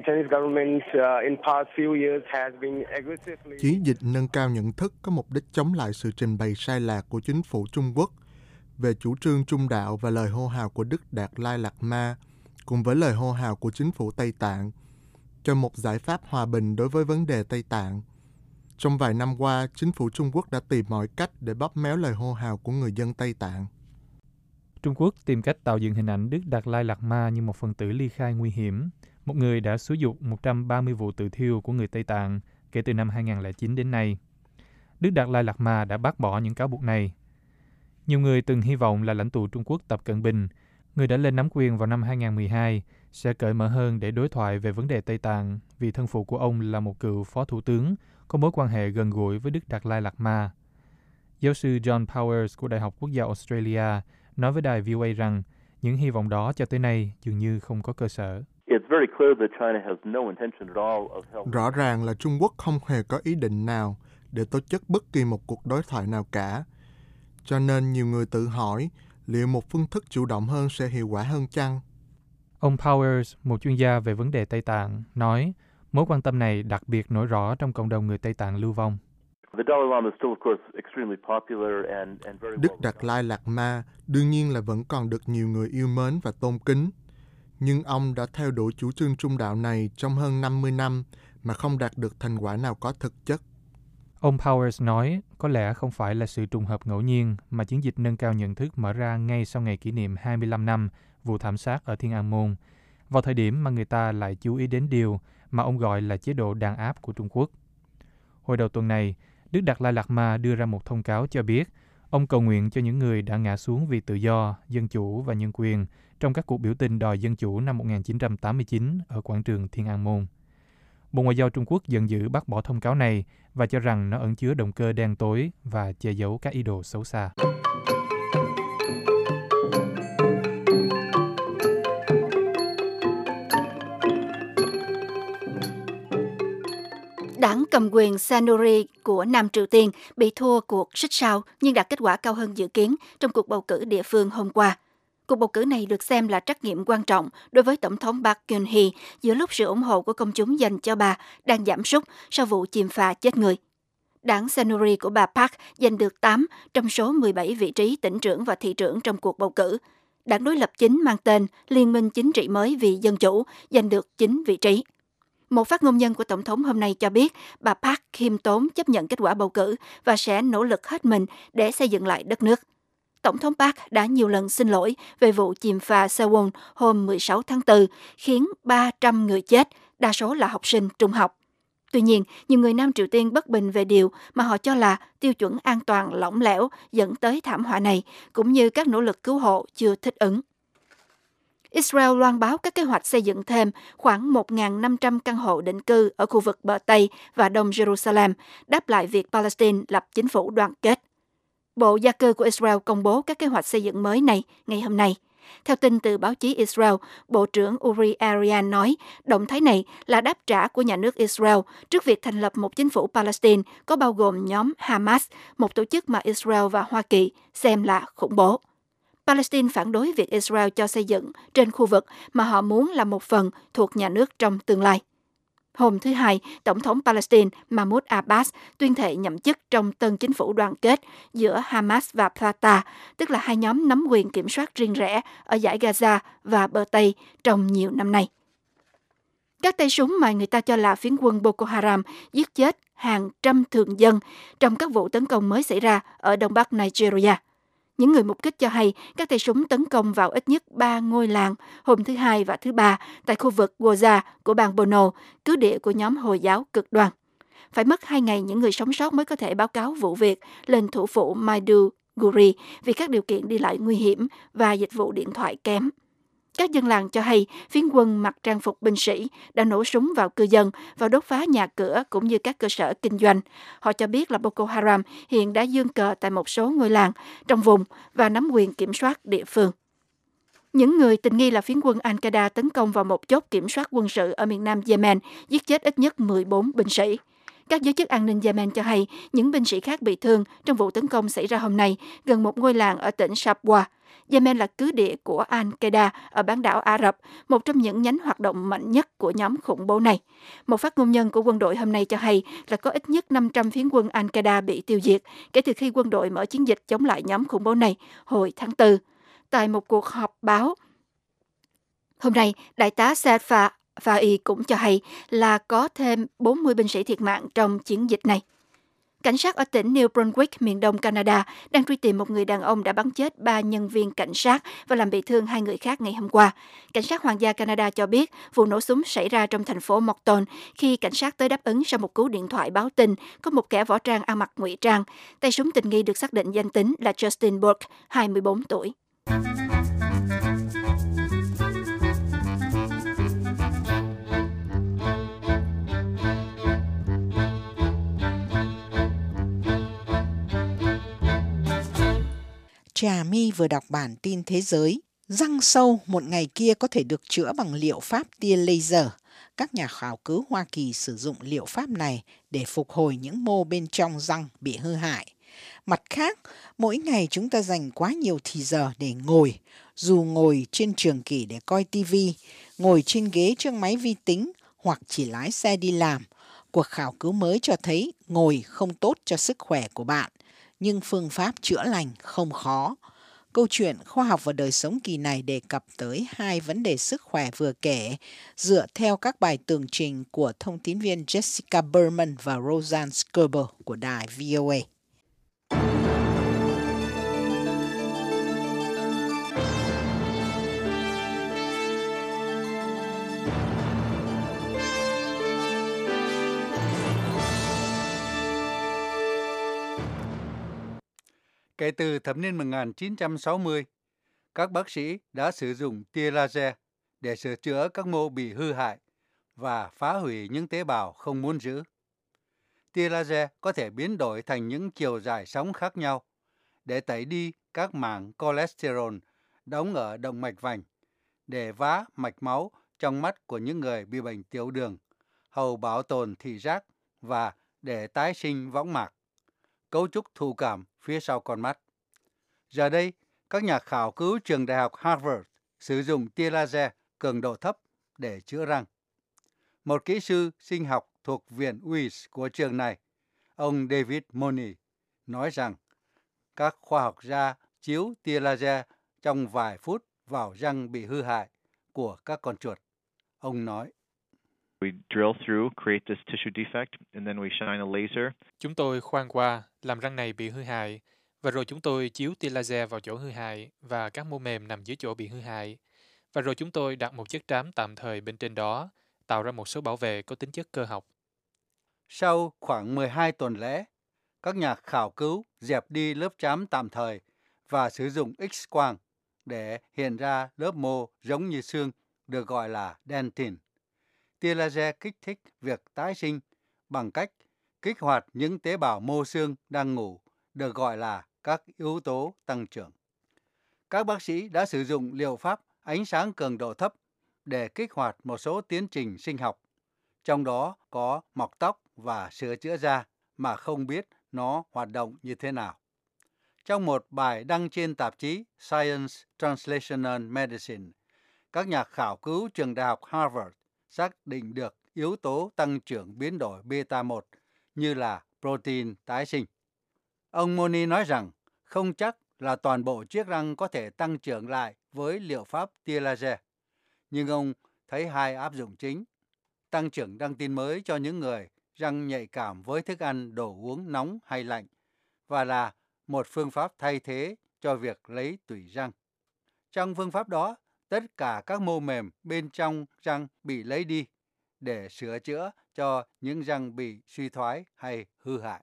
Chiến dịch nâng cao nhận thức có mục đích chống lại sự trình bày sai lạc của chính phủ Trung Quốc về chủ trương trung đạo và lời hô hào của Đức Đạt Lai Lạt Ma, cùng với lời hô hào của chính phủ Tây Tạng, cho một giải pháp hòa bình đối với vấn đề Tây Tạng. Trong vài năm qua, chính phủ Trung Quốc đã tìm mọi cách để bóp méo lời hô hào của người dân Tây Tạng. Trung Quốc tìm cách tạo dựng hình ảnh Đức Đạt Lai Lạt Ma như một phần tử ly khai nguy hiểm, một người đã xúi giục 130 vụ tự thiêu của người Tây Tạng kể từ năm 2009 đến nay. Đức Đạt Lai Lạt Ma đã bác bỏ những cáo buộc này. Nhiều người từng hy vọng là lãnh tụ Trung Quốc Tập Cận Bình, người đã lên nắm quyền vào năm 2012, sẽ cởi mở hơn để đối thoại về vấn đề Tây Tạng vì thân phụ của ông là một cựu phó thủ tướng có mối quan hệ gần gũi với Đức Đạt Lai Lạt Ma. Giáo sư John Powers của Đại học Quốc gia Australia nói với đài VOA rằng những hy vọng đó cho tới nay dường như không có cơ sở. Rõ ràng là Trung Quốc không hề có ý định nào để tổ chức bất kỳ một cuộc đối thoại nào cả. Cho nên nhiều người tự hỏi liệu một phương thức chủ động hơn sẽ hiệu quả hơn chăng? Ông Powers, một chuyên gia về vấn đề Tây Tạng, nói mối quan tâm này đặc biệt nổi rõ trong cộng đồng người Tây Tạng lưu vong. Đức Đạt Lai Lạt Ma đương nhiên là vẫn còn được nhiều người yêu mến và tôn kính, nhưng ông đã theo đuổi chủ trương trung đạo này trong hơn 50 năm mà không đạt được thành quả nào có thực chất. Ông Powers nói có lẽ không phải là sự trùng hợp ngẫu nhiên mà chiến dịch nâng cao nhận thức mở ra ngay sau ngày kỷ niệm 25 năm vụ thảm sát ở Thiên An Môn, vào thời điểm mà người ta lại chú ý đến điều mà ông gọi là chế độ đàn áp của Trung Quốc. Hồi đầu tuần này, Đức Đạt Lai Lạt Ma đưa ra một thông cáo cho biết ông cầu nguyện cho những người đã ngã xuống vì tự do, dân chủ và nhân quyền trong các cuộc biểu tình đòi dân chủ năm 1989 ở quảng trường Thiên An Môn. Bộ Ngoại giao Trung Quốc giận dữ bác bỏ thông cáo này và cho rằng nó ẩn chứa động cơ đen tối và che giấu các ý đồ xấu xa. cầm quyền Saenuri của Nam Triều Tiên bị thua cuộc xích sao nhưng đạt kết quả cao hơn dự kiến trong cuộc bầu cử địa phương hôm qua. Cuộc bầu cử này được xem là trắc nghiệm quan trọng đối với Tổng thống Park Geun-hye giữa lúc sự ủng hộ của công chúng dành cho bà đang giảm sút sau vụ chìm phà chết người. Đảng Saenuri của bà Park giành được 8 trong số 17 vị trí tỉnh trưởng và thị trưởng trong cuộc bầu cử. Đảng đối lập chính mang tên Liên minh Chính trị mới vì Dân chủ giành được 9 vị trí. Một phát ngôn nhân của Tổng thống hôm nay cho biết bà Park khiêm tốn chấp nhận kết quả bầu cử và sẽ nỗ lực hết mình để xây dựng lại đất nước. Tổng thống Park đã nhiều lần xin lỗi về vụ chìm phà Sewol hôm 16 tháng 4, khiến 300 người chết, đa số là học sinh trung học. Tuy nhiên, nhiều người Nam Triều Tiên bất bình về điều mà họ cho là tiêu chuẩn an toàn lỏng lẻo dẫn tới thảm họa này, cũng như các nỗ lực cứu hộ chưa thích ứng. Israel loan báo các kế hoạch xây dựng thêm khoảng 1.500 căn hộ định cư ở khu vực bờ Tây và Đông Jerusalem, đáp lại việc Palestine lập chính phủ đoàn kết. Bộ Gia cư của Israel công bố các kế hoạch xây dựng mới này ngày hôm nay. Theo tin từ báo chí Israel, Bộ trưởng Uri Arian nói động thái này là đáp trả của nhà nước Israel trước việc thành lập một chính phủ Palestine có bao gồm nhóm Hamas, một tổ chức mà Israel và Hoa Kỳ xem là khủng bố. Palestine phản đối việc Israel cho xây dựng trên khu vực mà họ muốn là một phần thuộc nhà nước trong tương lai. Hôm thứ Hai, Tổng thống Palestine Mahmoud Abbas tuyên thệ nhậm chức trong tân chính phủ đoàn kết giữa Hamas và Fatah, tức là hai nhóm nắm quyền kiểm soát riêng rẽ ở dải Gaza và bờ Tây trong nhiều năm nay. Các tay súng mà người ta cho là phiến quân Boko Haram giết chết hàng trăm thường dân trong các vụ tấn công mới xảy ra ở Đông Bắc Nigeria. Những người mục kích cho hay các tay súng tấn công vào ít nhất 3 ngôi làng hôm thứ Hai và thứ Ba tại khu vực Goza của bang Borno, cứ địa của nhóm Hồi giáo cực đoan. Phải mất 2 ngày những người sống sót mới có thể báo cáo vụ việc lên thủ phủ Maiduguri vì các điều kiện đi lại nguy hiểm và dịch vụ điện thoại kém. Các dân làng cho hay phiến quân mặc trang phục binh sĩ đã nổ súng vào cư dân và đốt phá nhà cửa cũng như các cơ sở kinh doanh. Họ cho biết là Boko Haram hiện đã giương cờ tại một số ngôi làng trong vùng và nắm quyền kiểm soát địa phương. Những người tình nghi là phiến quân Al-Qaeda tấn công vào một chốt kiểm soát quân sự ở miền nam Yemen, giết chết ít nhất 14 binh sĩ. Các giới chức an ninh Yemen cho hay những binh sĩ khác bị thương trong vụ tấn công xảy ra hôm nay gần một ngôi làng ở tỉnh Shabwa. Yemen là cứ địa của Al-Qaeda ở bán đảo Ả Rập, một trong những nhánh hoạt động mạnh nhất của nhóm khủng bố này. Một phát ngôn nhân của quân đội hôm nay cho hay là có ít nhất 500 phiến quân Al-Qaeda bị tiêu diệt kể từ khi quân đội mở chiến dịch chống lại nhóm khủng bố này hồi tháng 4. Tại một cuộc họp báo hôm nay, Đại tá Saad Fa'i cũng cho hay là có thêm 40 binh sĩ thiệt mạng trong chiến dịch này. Cảnh sát ở tỉnh New Brunswick, miền đông Canada, đang truy tìm một người đàn ông đã bắn chết 3 nhân viên cảnh sát và làm bị thương 2 người khác ngày hôm qua. Cảnh sát Hoàng gia Canada cho biết vụ nổ súng xảy ra trong thành phố Moncton khi cảnh sát tới đáp ứng sau một cú điện thoại báo tin có một kẻ võ trang ăn mặc ngụy trang. Tay súng tình nghi được xác định danh tính là Justin Burke, 24 tuổi. Trà My vừa đọc bản tin thế giới. Răng sâu một ngày kia có thể được chữa bằng liệu pháp tia laser. Các nhà khảo cứu Hoa Kỳ sử dụng liệu pháp này để phục hồi những mô bên trong răng bị hư hại. Mặt khác, mỗi ngày chúng ta dành quá nhiều thì giờ để ngồi, dù ngồi trên trường kỷ để coi tivi, ngồi trên ghế trước máy vi tính hoặc chỉ lái xe đi làm. Cuộc khảo cứu mới cho thấy ngồi không tốt cho sức khỏe của bạn, nhưng phương pháp chữa lành không khó. Câu chuyện khoa học và đời sống kỳ này đề cập tới 2 vấn đề sức khỏe vừa kể, dựa theo các bài tường trình của thông tín viên Jessica Berman và Roseanne Scoble của đài VOA. Kể từ thập niên 1960, các bác sĩ đã sử dụng tia laser để sửa chữa các mô bị hư hại và phá hủy những tế bào không muốn giữ. Tia laser có thể biến đổi thành những chiều dài sóng khác nhau để tẩy đi các mảng cholesterol đóng ở động mạch vành, để vá mạch máu trong mắt của những người bị bệnh tiểu đường, hầu bảo tồn thị giác và để tái sinh võng mạc, cấu trúc thụ cảm phía sau con mắt. Giờ đây, các nhà khảo cứu trường đại học Harvard sử dụng tia laser cường độ thấp để chữa răng. Một kỹ sư sinh học thuộc Viện Weiss của trường này, ông David Money, nói rằng các khoa học gia chiếu tia laser trong vài phút vào răng bị hư hại của các con chuột. Ông nói, chúng tôi khoan qua, làm răng này bị hư hại, và rồi chúng tôi chiếu tia laser vào chỗ hư hại và các mô mềm nằm dưới chỗ bị hư hại. Và rồi chúng tôi đặt một chất trám tạm thời bên trên đó, tạo ra một số bảo vệ có tính chất cơ học. Sau khoảng 12 tuần lễ, các nhà khảo cứu dẹp đi lớp trám tạm thời và sử dụng X-quang để hiện ra lớp mô giống như xương được gọi là dentin. Tia laser kích thích việc tái sinh bằng cách kích hoạt những tế bào mô xương đang ngủ được gọi là các yếu tố tăng trưởng. Các bác sĩ đã sử dụng liệu pháp ánh sáng cường độ thấp để kích hoạt một số tiến trình sinh học, trong đó có mọc tóc và sửa chữa da mà không biết nó hoạt động như thế nào. Trong một bài đăng trên tạp chí Science Translational Medicine, các nhà khảo cứu trường đại học Harvard xác định được yếu tố tăng trưởng biến đổi beta-1 như là protein tái sinh. Ông Money nói rằng không chắc là toàn bộ chiếc răng có thể tăng trưởng lại với liệu pháp tia laser, nhưng ông thấy hai áp dụng chính: tăng trưởng răng tin mới cho những người răng nhạy cảm với thức ăn, đồ uống nóng hay lạnh, và là một phương pháp thay thế cho việc lấy tủy răng. Trong phương pháp đó, tất cả các mô mềm bên trong răng bị lấy đi để sửa chữa cho những răng bị suy thoái hay hư hại.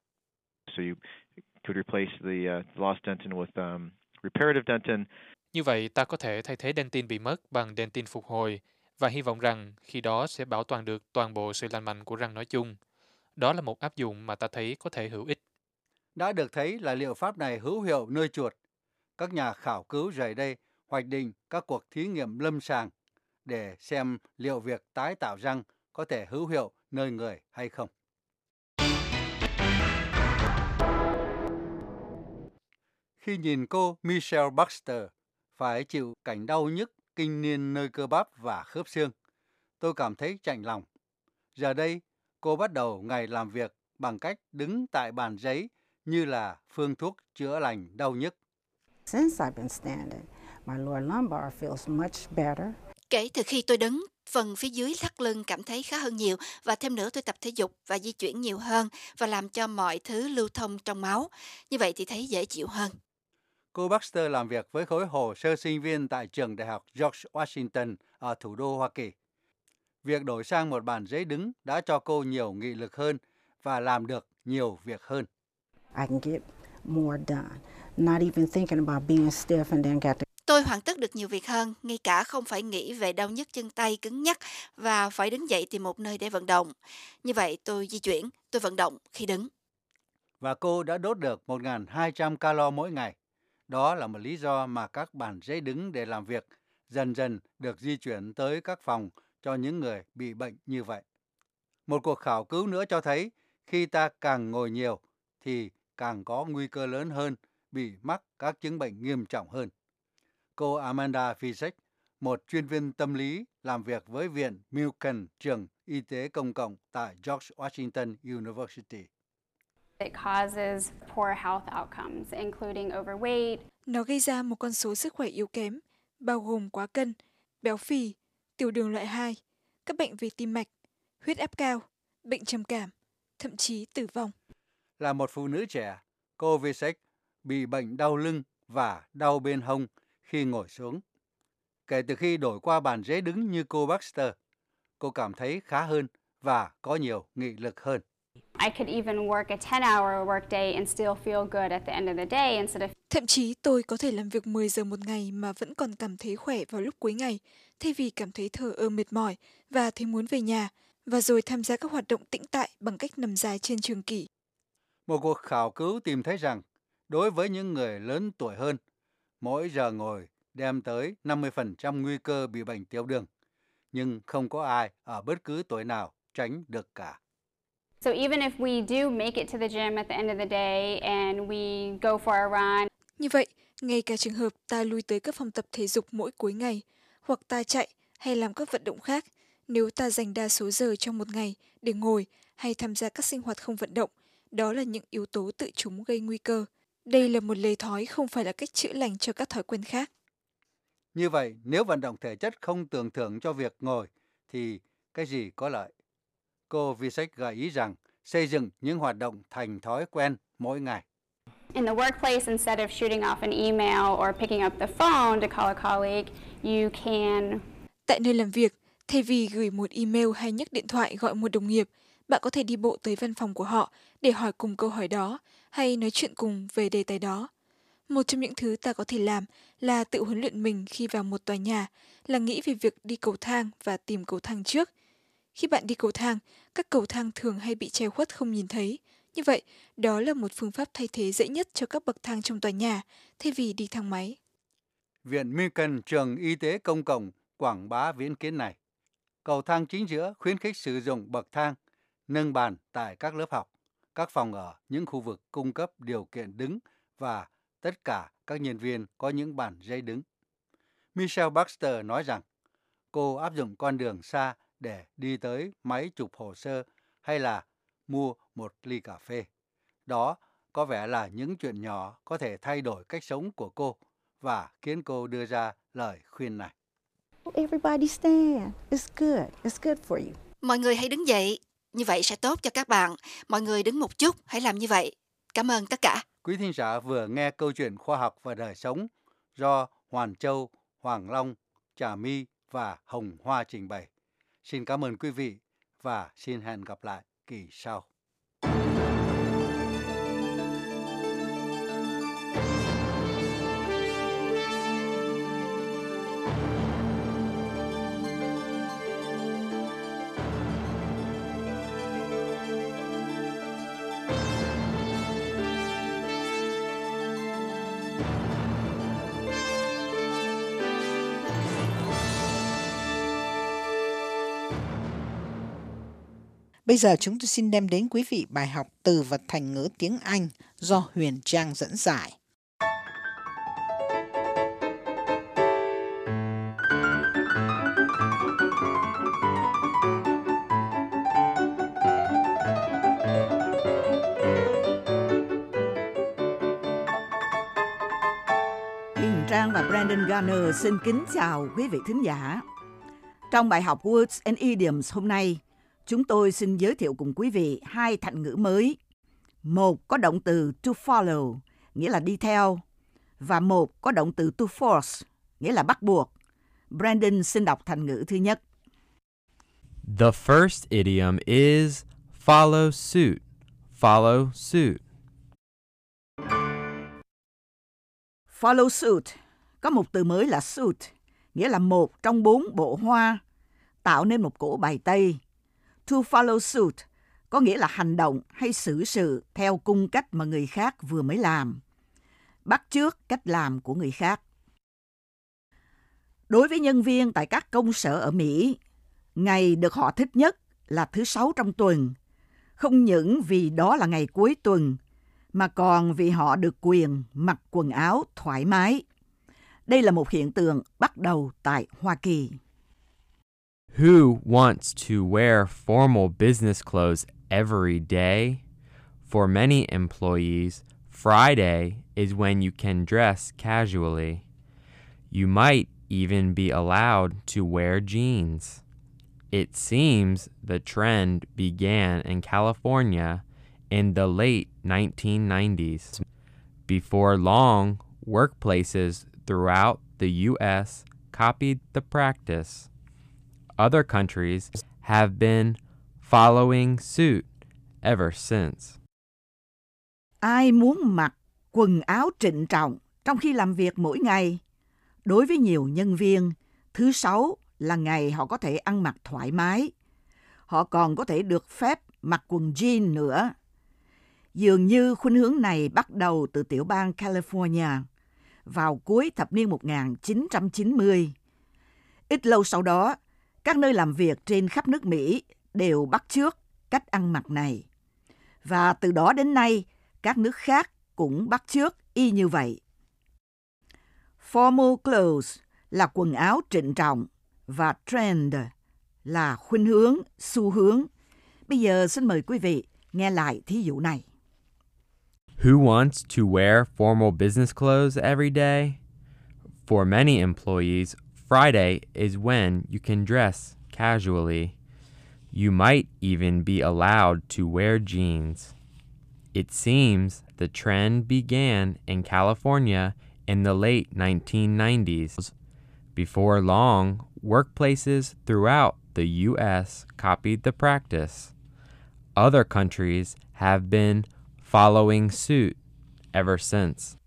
Như vậy, ta có thể thay thế dentin bị mất bằng dentin phục hồi và hy vọng rằng khi đó sẽ bảo toàn được toàn bộ sự lành mạnh của răng nói chung. Đó là một áp dụng mà ta thấy có thể hữu ích. Đã được thấy là liệu pháp này hữu hiệu nơi chuột. Các nhà khảo cứu rời đây hoạch định các cuộc thí nghiệm lâm sàng để xem liệu việc tái tạo răng có thể hữu hiệu nơi người hay không. Khi nhìn cô Michelle Baxter phải chịu cảnh đau nhức kinh niên nơi cơ bắp và khớp xương, tôi cảm thấy chạnh lòng. Giờ đây, cô bắt đầu ngày làm việc bằng cách đứng tại bàn giấy như là phương thuốc chữa lành đau nhức. Kể từ khi tôi đứng, phần phía dưới thắt lưng cảm thấy khá hơn nhiều, và thêm nữa tôi tập thể dục và di chuyển nhiều hơn và làm cho mọi thứ lưu thông trong máu. Như vậy thì thấy dễ chịu hơn. Cô Baxter làm việc với khối hồ sơ sinh viên tại trường đại học George Washington ở thủ đô Hoa Kỳ. Việc đổi sang một bàn giấy đứng đã cho cô nhiều nghị lực hơn và làm được nhiều việc hơn. Tôi hoàn tất được nhiều việc hơn, ngay cả không phải nghĩ về đau nhức chân tay cứng nhắc và phải đứng dậy tìm một nơi để vận động. Như vậy tôi di chuyển, tôi vận động khi đứng. Và cô đã đốt được 1.200 calo mỗi ngày. Đó là một lý do mà các bàn giấy đứng để làm việc dần dần được di chuyển tới các phòng cho những người bị bệnh như vậy. Một cuộc khảo cứu nữa cho thấy khi ta càng ngồi nhiều thì càng có nguy cơ lớn hơn bị mắc các chứng bệnh nghiêm trọng hơn. Cô Amanda Fizek, một chuyên viên tâm lý làm việc với Viện Milken, trường y tế công cộng tại George Washington University. Nó gây ra một con số sức khỏe yếu kém, bao gồm quá cân, béo phì, tiểu đường loại 2, các bệnh về tim mạch, huyết áp cao, bệnh trầm cảm, thậm chí tử vong. Là một phụ nữ trẻ, cô Fizek bị bệnh đau lưng và đau bên hông khi ngồi xuống. Kể từ khi đổi qua bàn giấy đứng như cô Baxter, cô cảm thấy khá hơn và có nhiều nghị lực hơn. Thậm chí tôi có thể làm việc 10 giờ một ngày mà vẫn còn cảm thấy khỏe vào lúc cuối ngày, thay vì cảm thấy thờ ơ mệt mỏi và thấy muốn về nhà, và rồi tham gia các hoạt động tĩnh tại bằng cách nằm dài trên trường kỷ. Một cuộc khảo cứu tìm thấy rằng, đối với những người lớn tuổi hơn, mỗi giờ ngồi đem tới 50% nguy cơ bị bệnh tiểu đường, nhưng không có ai ở bất cứ tuổi nào tránh được cả. So even if we do make it to the gym at the end of the day and we go for a run. Như vậy, ngay cả trường hợp ta lui tới các phòng tập thể dục mỗi cuối ngày, hoặc ta chạy hay làm các vận động khác, nếu ta dành đa số giờ trong một ngày để ngồi hay tham gia các sinh hoạt không vận động, đó là những yếu tố tự chúng gây nguy cơ. Đây là một lề thói, không phải là cách chữa lành cho các thói quen khác. Như vậy, nếu vận động thể chất không tưởng thưởng cho việc ngồi, thì cái gì có lợi? Cô Visek gợi ý rằng xây dựng những hoạt động thành thói quen mỗi ngày. In the workplace, instead of shooting off an email or picking up the phone to call a colleague, you can... Tại nơi làm việc, thay vì gửi một email hay nhấc điện thoại gọi một đồng nghiệp, bạn có thể đi bộ tới văn phòng của họ để hỏi cùng câu hỏi đó hay nói chuyện cùng về đề tài đó. Một trong những thứ ta có thể làm là tự huấn luyện mình khi vào một tòa nhà, là nghĩ về việc đi cầu thang và tìm cầu thang trước. Khi bạn đi cầu thang, các cầu thang thường hay bị che khuất không nhìn thấy. Như vậy, đó là một phương pháp thay thế dễ nhất cho các bậc thang trong tòa nhà, thay vì đi thang máy. Viện Milken, trường y tế công cộng, quảng bá viễn kiến này. Cầu thang chính giữa khuyến khích sử dụng bậc thang, nâng bàn tại các lớp học, các phòng ở, những khu vực cung cấp điều kiện đứng và tất cả các nhân viên có những bàn giấy đứng. Michelle Baxter nói rằng cô áp dụng con đường xa để đi tới máy chụp hồ sơ hay là mua một ly cà phê. Đó có vẻ là những chuyện nhỏ có thể thay đổi cách sống của cô và khiến cô đưa ra lời khuyên này. Everybody stand. It's good. It's good for you. Mọi người hãy đứng dậy. Như vậy sẽ tốt cho các bạn. Mọi người đứng một chút. Hãy làm như vậy. Cảm ơn tất cả. Quý thính giả vừa nghe câu chuyện khoa học và đời sống do Hoàn Châu, Hoàng Long, Trà My và Hồng Hoa trình bày. Xin cảm ơn quý vị và xin hẹn gặp lại kỳ sau. Bây giờ chúng tôi xin đem đến quý vị bài học từ và thành ngữ tiếng Anh do Huyền Trang dẫn giải. Huyền Trang và Brandon Garner xin kính chào quý vị thính giả. Trong bài học Words and Idioms hôm nay, chúng tôi xin giới thiệu cùng quý vị hai thành ngữ mới. Một có động từ to follow, nghĩa là đi theo, và một có động từ to force, nghĩa là bắt buộc. Brandon xin đọc thành ngữ thứ nhất. The first idiom is follow suit. Follow suit. Follow suit có một từ mới là suit, nghĩa là một trong 4 bộ hoa, tạo nên một cỗ bài tây. To follow suit có nghĩa là hành động hay xử sự theo cung cách mà người khác vừa mới làm. Bắt chước cách làm của người khác. Đối với nhân viên tại các công sở ở Mỹ, ngày được họ thích nhất là thứ Sáu trong tuần. Không những vì đó là ngày cuối tuần, mà còn vì họ được quyền mặc quần áo thoải mái. Đây là một hiện tượng bắt đầu tại Hoa Kỳ. Who wants to wear formal business clothes every day? For many employees, Friday is when you can dress casually. You might even be allowed to wear jeans. It seems the trend began in California in the late 1990s. Before long, workplaces throughout the U.S. copied the practice. Other countries have been following suit ever since. Ai muốn mặc quần áo trịnh trọng trong khi làm việc mỗi ngày? Đối với nhiều nhân viên, thứ Sáu là ngày họ có thể ăn mặc thoải mái. Họ còn có thể được phép mặc quần jean nữa. Dường như khuynh hướng này bắt đầu từ tiểu bang California vào cuối thập niên 1990. Ít lâu sau đó, các nơi làm việc trên khắp nước Mỹ đều bắt chước cách ăn mặc này. Và từ đó đến nay, các nước khác cũng bắt chước y như vậy. Formal clothes là quần áo trịnh trọng và trend là khuynh hướng, xu hướng. Bây giờ xin mời quý vị nghe lại thí dụ này. Who wants to wear formal business clothes every day? For many employees, Friday is when you can dress casually. You might even be allowed to wear jeans. It seems the trend began in California in the late 1990s. Before long, workplaces throughout the U.S. copied the practice. Other countries have been following suit ever since.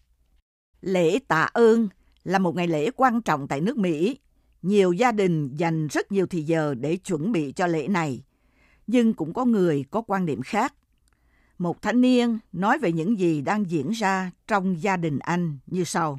Lễ tạ ơn là một ngày lễ quan trọng tại nước Mỹ. Nhiều gia đình dành rất nhiều thời giờ để chuẩn bị cho lễ này, nhưng cũng có người có quan điểm khác. Một thanh niên nói về những gì đang diễn ra trong gia đình anh như sau.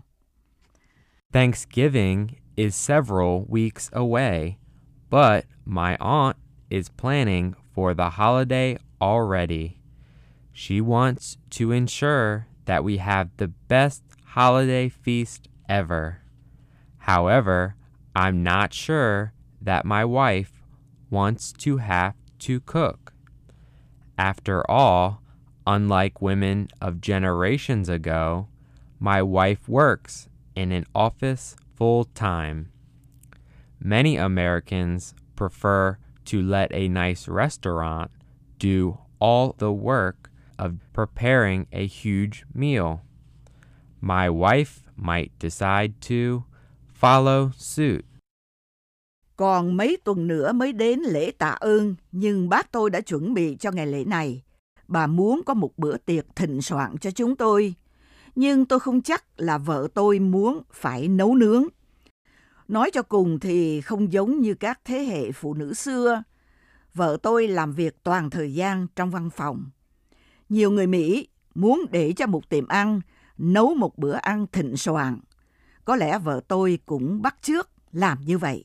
Thanksgiving is several weeks away, but my aunt is planning for the holiday already. She wants to ensure that we have the best holiday feast ever. However, I'm not sure that my wife wants to have to cook. After all, unlike women of generations ago, my wife works in an office full time. Many Americans prefer to let a nice restaurant do all the work of preparing a huge meal. My wife might decide to follow suit. Còn mấy tuần nữa mới đến lễ tạ ơn, nhưng bác tôi đã chuẩn bị cho ngày lễ này. Bà muốn có một bữa tiệc thịnh soạn cho chúng tôi, nhưng tôi không chắc là vợ tôi muốn phải nấu nướng. Nói cho cùng thì không giống như các thế hệ phụ nữ xưa. Vợ tôi làm việc toàn thời gian trong văn phòng. Nhiều người Mỹ muốn để cho một tiệm ăn nấu một bữa ăn thịnh soạn. Có lẽ vợ tôi cũng bắt chước làm như vậy.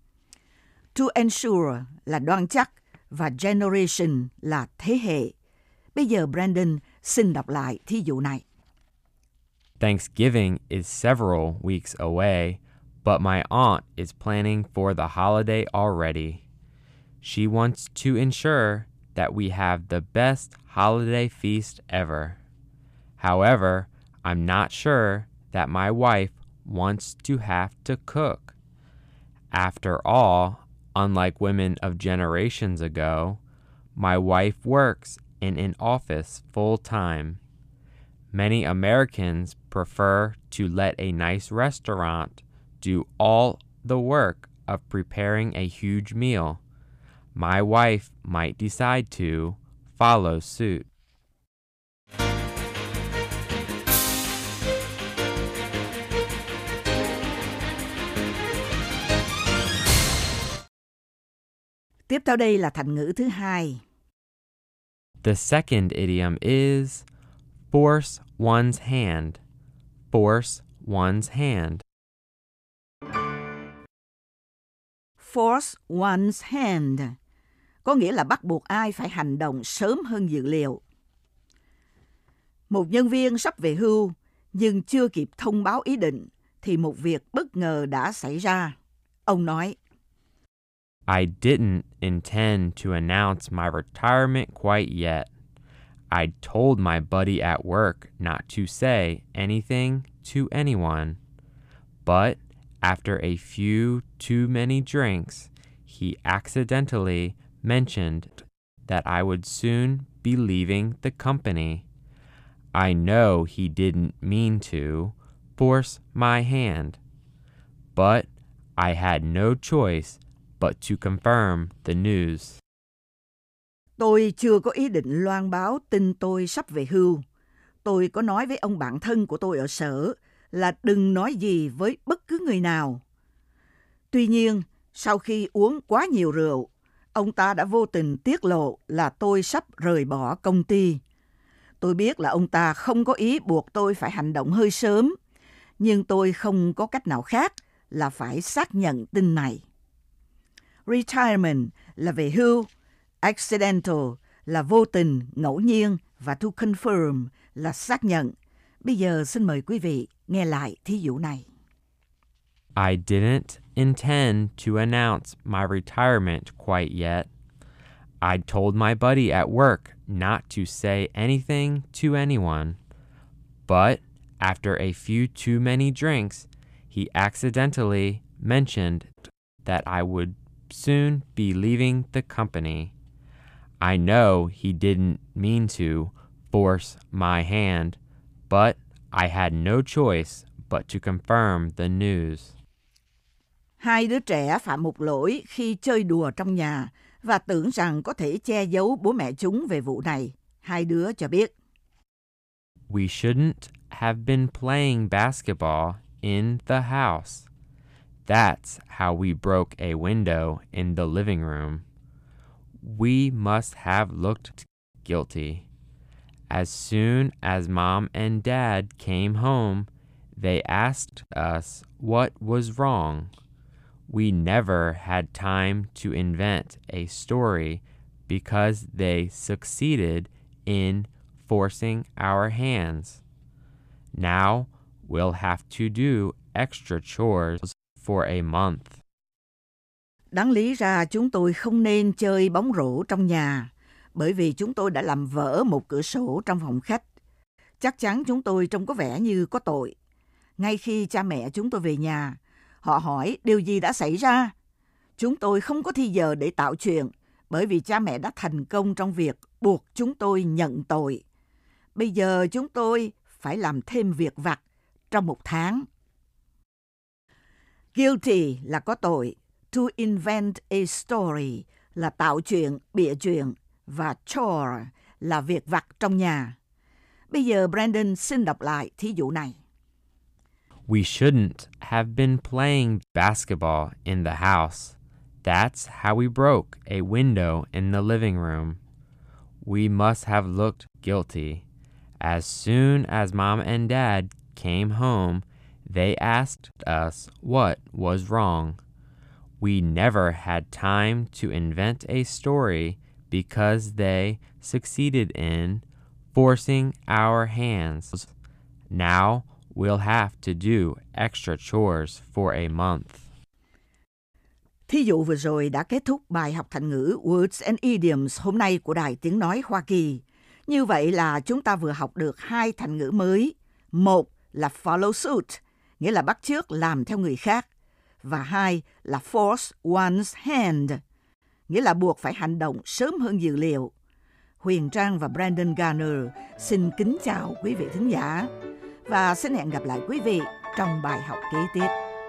To ensure là đoan chắc và generation là thế hệ. Bây giờ Brandon xin đọc lại thí dụ này. Thanksgiving is several weeks away, but my aunt is planning for the holiday already. She wants to ensure that we have the best holiday feast ever. However, I'm not sure that my wife wants to have to cook. After all, unlike women of generations ago, my wife works in an office full time. Many Americans prefer to let a nice restaurant do all the work of preparing a huge meal. My wife might decide to follow suit. Tiếp theo đây là thành ngữ thứ hai. The second idiom is force one's hand. Force one's hand. Force one's hand có nghĩa là bắt buộc ai phải hành động sớm hơn dự liệu. Một nhân viên sắp về hưu nhưng chưa kịp thông báo ý định thì một việc bất ngờ đã xảy ra. Ông nói, I didn't intend to announce my retirement quite yet. I told my buddy at work not to say anything to anyone. But after a few too many drinks, he accidentally mentioned that I would soon be leaving the company. I know he didn't mean to force my hand, but I had no choice but to confirm the news. Tôi chưa có ý định loan báo tin tôi sắp về hưu. Tôi có nói với ông bạn thân của tôi ở sở là đừng nói gì với bất cứ người nào. Tuy nhiên, sau khi uống quá nhiều rượu, ông ta đã vô tình tiết lộ là tôi sắp rời bỏ công ty. Tôi biết là ông ta không có ý buộc tôi phải hành động hơi sớm, nhưng tôi không có cách nào khác là phải xác nhận tin này. Retirement là về hưu, accidental là vô tình, ngẫu nhiên và to confirm là xác nhận. Bây giờ xin mời quý vị nghe lại thí dụ này. I didn't intend to announce my retirement quite yet. I told my buddy at work not to say anything to anyone. But after a few too many drinks, he accidentally mentioned that I would soon be leaving the company. I know he didn't mean to force my hand, but I had no choice but to confirm the news. Hai đứa trẻ phạm một lỗi khi chơi đùa trong nhà và tưởng rằng có thể che giấu bố mẹ chúng về vụ này. Hai đứa cho biết. We shouldn't have been playing basketball in the house. That's how we broke a window in the living room. We must have looked guilty. As soon as Mom and Dad came home, they asked us what was wrong. We never had time to invent a story because they succeeded in forcing our hands. Now we'll have to do extra chores for a month. Đáng lý ra chúng tôi không nên chơi bóng rổ trong nhà, bởi vì chúng tôi đã làm vỡ một cửa sổ trong phòng khách. Chắc chắn chúng tôi trông có vẻ như có tội. Ngay khi cha mẹ chúng tôi về nhà, họ hỏi điều gì đã xảy ra. Chúng tôi không có thì giờ để tạo chuyện, bởi vì cha mẹ đã thành công trong việc buộc chúng tôi nhận tội. Bây giờ chúng tôi phải làm thêm việc vặt trong một tháng. Guilty là có tội. To invent a story là tạo chuyện, bịa chuyện. Và chore là việc vặt trong nhà. Bây giờ Brandon xin đọc lại thí dụ này. We shouldn't have been playing basketball in the house. That's how we broke a window in the living room. We must have looked guilty. As soon as Mom and Dad came home, they asked us what was wrong. We never had time to invent a story because they succeeded in forcing our hands. Now we'll have to do extra chores for a month. Thí dụ vừa rồi đã kết thúc bài học thành ngữ Words and Idioms hôm nay của Đài Tiếng Nói Hoa Kỳ. Như vậy là chúng ta vừa học được hai thành ngữ mới. Một là follow suit, nghĩa là bắt chước làm theo người khác. Và hai là force one's hand, nghĩa là buộc phải hành động sớm hơn dự liệu. Huyền Trang và Brandon Garner xin kính chào quý vị thính giả và xin hẹn gặp lại quý vị trong bài học kế tiếp.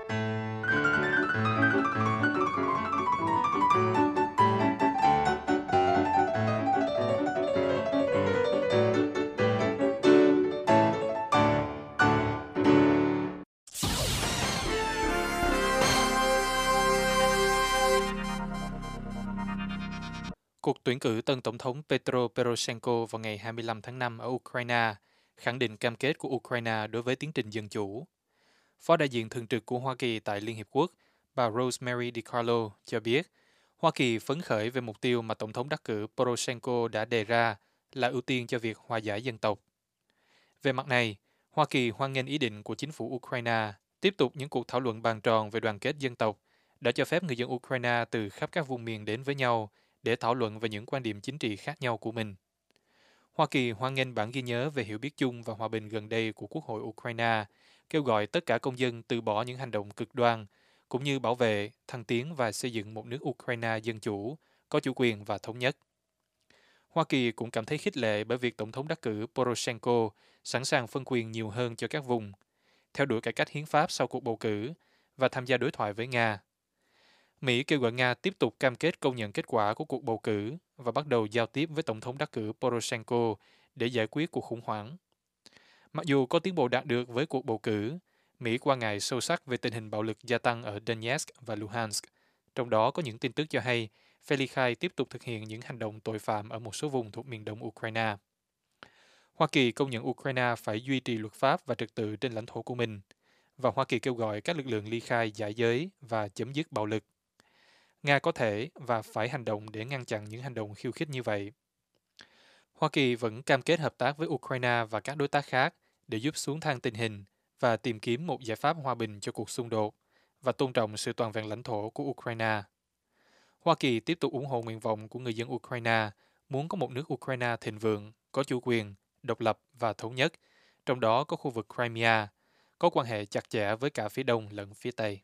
Cuộc tuyển cử tân tổng thống Petro Poroshenko vào ngày 25 tháng 5 ở Ukraine khẳng định cam kết của Ukraine đối với tiến trình dân chủ. Phó đại diện thường trực của Hoa Kỳ tại Liên Hiệp Quốc, bà Rosemary DiCarlo cho biết, Hoa Kỳ phấn khởi về mục tiêu mà Tổng thống đắc cử Poroshenko đã đề ra là ưu tiên cho việc hòa giải dân tộc. Về mặt này, Hoa Kỳ hoan nghênh ý định của chính phủ Ukraine tiếp tục những cuộc thảo luận bàn tròn về đoàn kết dân tộc đã cho phép người dân Ukraine từ khắp các vùng miền đến với nhau để thảo luận về những quan điểm chính trị khác nhau của mình. Hoa Kỳ hoan nghênh bản ghi nhớ về hiểu biết chung và hòa bình gần đây của Quốc hội Ukraine, kêu gọi tất cả công dân từ bỏ những hành động cực đoan, cũng như bảo vệ, thăng tiến và xây dựng một nước Ukraine dân chủ, có chủ quyền và thống nhất. Hoa Kỳ cũng cảm thấy khích lệ bởi việc Tổng thống đắc cử Poroshenko sẵn sàng phân quyền nhiều hơn cho các vùng, theo đuổi cải cách hiến pháp sau cuộc bầu cử và tham gia đối thoại với Nga. Mỹ kêu gọi Nga tiếp tục cam kết công nhận kết quả của cuộc bầu cử và bắt đầu giao tiếp với Tổng thống đắc cử Poroshenko để giải quyết cuộc khủng hoảng. Mặc dù có tiến bộ đạt được với cuộc bầu cử, Mỹ quan ngại sâu sắc về tình hình bạo lực gia tăng ở Donetsk và Luhansk. Trong đó có những tin tức cho hay phe ly khai tiếp tục thực hiện những hành động tội phạm ở một số vùng thuộc miền đông Ukraine. Hoa Kỳ công nhận Ukraine phải duy trì luật pháp và trật tự trên lãnh thổ của mình, và Hoa Kỳ kêu gọi các lực lượng ly khai giải giới và chấm dứt bạo lực. Nga có thể và phải hành động để ngăn chặn những hành động khiêu khích như vậy. Hoa Kỳ vẫn cam kết hợp tác với Ukraine và các đối tác khác để giúp xuống thang tình hình và tìm kiếm một giải pháp hòa bình cho cuộc xung đột và tôn trọng sự toàn vẹn lãnh thổ của Ukraine. Hoa Kỳ tiếp tục ủng hộ nguyện vọng của người dân Ukraine muốn có một nước Ukraine thịnh vượng, có chủ quyền, độc lập và thống nhất, trong đó có khu vực Crimea, có quan hệ chặt chẽ với cả phía Đông lẫn phía Tây.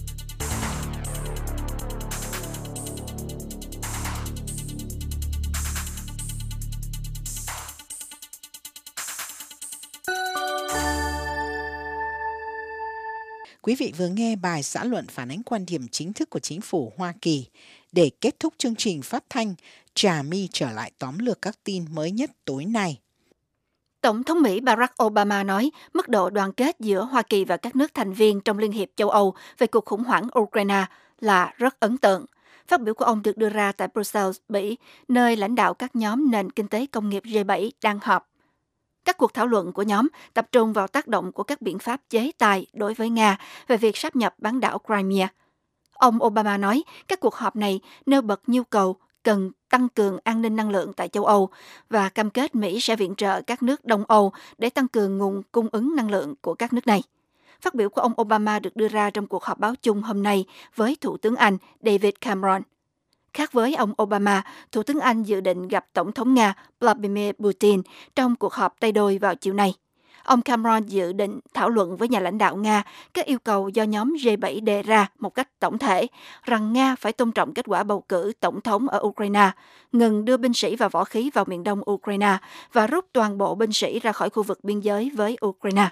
Quý vị vừa nghe bài xã luận phản ánh quan điểm chính thức của chính phủ Hoa Kỳ. Để kết thúc chương trình phát thanh, Trà My trở lại tóm lược các tin mới nhất tối nay. Tổng thống Mỹ Barack Obama nói mức độ đoàn kết giữa Hoa Kỳ và các nước thành viên trong Liên hiệp châu Âu về cuộc khủng hoảng Ukraine là rất ấn tượng. Phát biểu của ông được đưa ra tại Brussels, Bỉ, nơi lãnh đạo các nhóm nền kinh tế công nghiệp G7 đang họp. Các cuộc thảo luận của nhóm tập trung vào tác động của các biện pháp chế tài đối với Nga về việc sáp nhập bán đảo Crimea. Ông Obama nói các cuộc họp này nêu bật nhu cầu cần tăng cường an ninh năng lượng tại châu Âu và cam kết Mỹ sẽ viện trợ các nước Đông Âu để tăng cường nguồn cung ứng năng lượng của các nước này. Phát biểu của ông Obama được đưa ra trong cuộc họp báo chung hôm nay với Thủ tướng Anh David Cameron. Khác với ông Obama, Thủ tướng Anh dự định gặp Tổng thống Nga Vladimir Putin trong cuộc họp tay đôi vào chiều nay. Ông Cameron dự định thảo luận với nhà lãnh đạo Nga các yêu cầu do nhóm G7 đề ra một cách tổng thể, rằng Nga phải tôn trọng kết quả bầu cử tổng thống ở Ukraine, ngừng đưa binh sĩ và võ khí vào miền đông Ukraine và rút toàn bộ binh sĩ ra khỏi khu vực biên giới với Ukraine.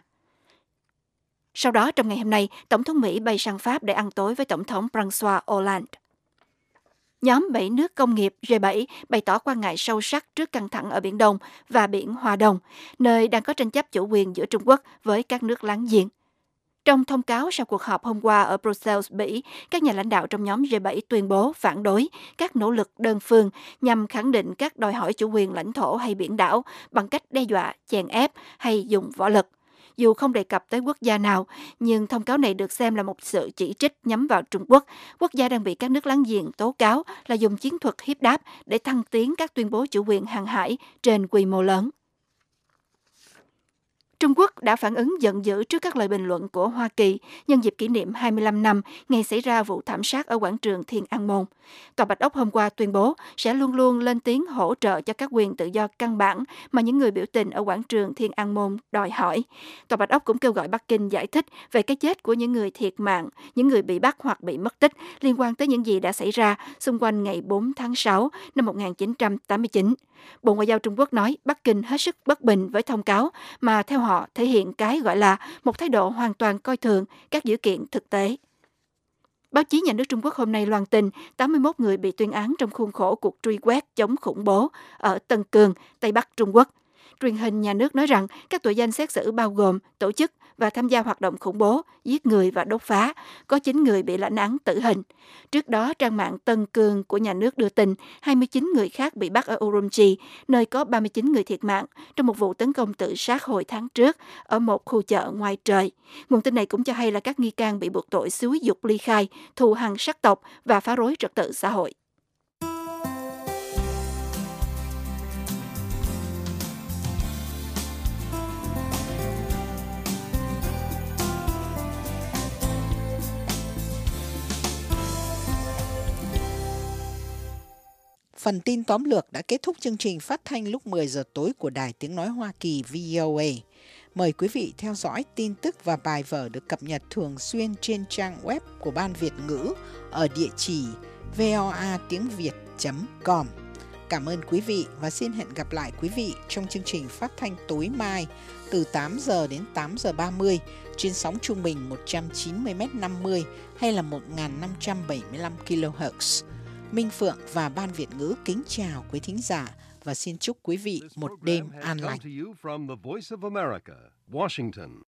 Sau đó, trong ngày hôm nay, Tổng thống Mỹ bay sang Pháp để ăn tối với Tổng thống François Hollande. Nhóm 7 nước công nghiệp G7 bày tỏ quan ngại sâu sắc trước căng thẳng ở Biển Đông và Biển Hoa Đông, nơi đang có tranh chấp chủ quyền giữa Trung Quốc với các nước láng giềng. Trong thông cáo sau cuộc họp hôm qua ở Brussels, Bỉ, các nhà lãnh đạo trong nhóm G7 tuyên bố phản đối các nỗ lực đơn phương nhằm khẳng định các đòi hỏi chủ quyền lãnh thổ hay biển đảo bằng cách đe dọa, chèn ép hay dùng võ lực. Dù không đề cập tới quốc gia nào, nhưng thông cáo này được xem là một sự chỉ trích nhắm vào Trung Quốc, quốc gia đang bị các nước láng giềng tố cáo là dùng chiến thuật hiếp đáp để thăng tiến các tuyên bố chủ quyền hàng hải trên quy mô lớn. Trung Quốc đã phản ứng giận dữ trước các lời bình luận của Hoa Kỳ nhân dịp kỷ niệm 25 năm ngày xảy ra vụ thảm sát ở quảng trường Thiên An Môn. Tòa Bạch Ốc hôm qua tuyên bố sẽ luôn luôn lên tiếng hỗ trợ cho các quyền tự do căn bản mà những người biểu tình ở quảng trường Thiên An Môn đòi hỏi. Tòa Bạch Ốc cũng kêu gọi Bắc Kinh giải thích về cái chết của những người thiệt mạng, những người bị bắt hoặc bị mất tích liên quan tới những gì đã xảy ra xung quanh ngày 4 tháng 6 năm 1989. Bộ Ngoại giao Trung Quốc nói Bắc Kinh hết sức bất bình với thông cáo mà theo họ thể hiện cái gọi là một thái độ hoàn toàn coi thường các dữ kiện thực tế. Báo chí nhà nước Trung Quốc hôm nay loan tin 81 người bị tuyên án trong khuôn khổ cuộc truy quét chống khủng bố ở Tân Cương, Tây Bắc Trung Quốc. Truyền hình nhà nước nói rằng các tội danh xét xử bao gồm tổ chức và tham gia hoạt động khủng bố, giết người và đốt phá. Có 9 người bị lãnh án tử hình. Trước đó, trang mạng Tân Cương của nhà nước đưa tin 29 người khác bị bắt ở Urumqi, nơi có 39 người thiệt mạng trong một vụ tấn công tự sát hồi tháng trước ở một khu chợ ngoài trời. Nguồn tin này cũng cho hay là các nghi can bị buộc tội xúi giục ly khai, thù hằn sắc tộc và phá rối trật tự xã hội. Phần tin tóm lược đã kết thúc chương trình phát thanh lúc 10 giờ tối của Đài Tiếng Nói Hoa Kỳ VOA. Mời quý vị theo dõi tin tức và bài vở được cập nhật thường xuyên trên trang web của Ban Việt ngữ ở địa chỉ voatiengviet.com. Cảm ơn quý vị và xin hẹn gặp lại quý vị trong chương trình phát thanh tối mai từ 8 giờ đến 8 giờ 30 trên sóng trung bình 190m50 hay là 1575 kHz. Minh Phượng và Ban Việt ngữ kính chào quý thính giả và xin chúc quý vị một đêm an lành.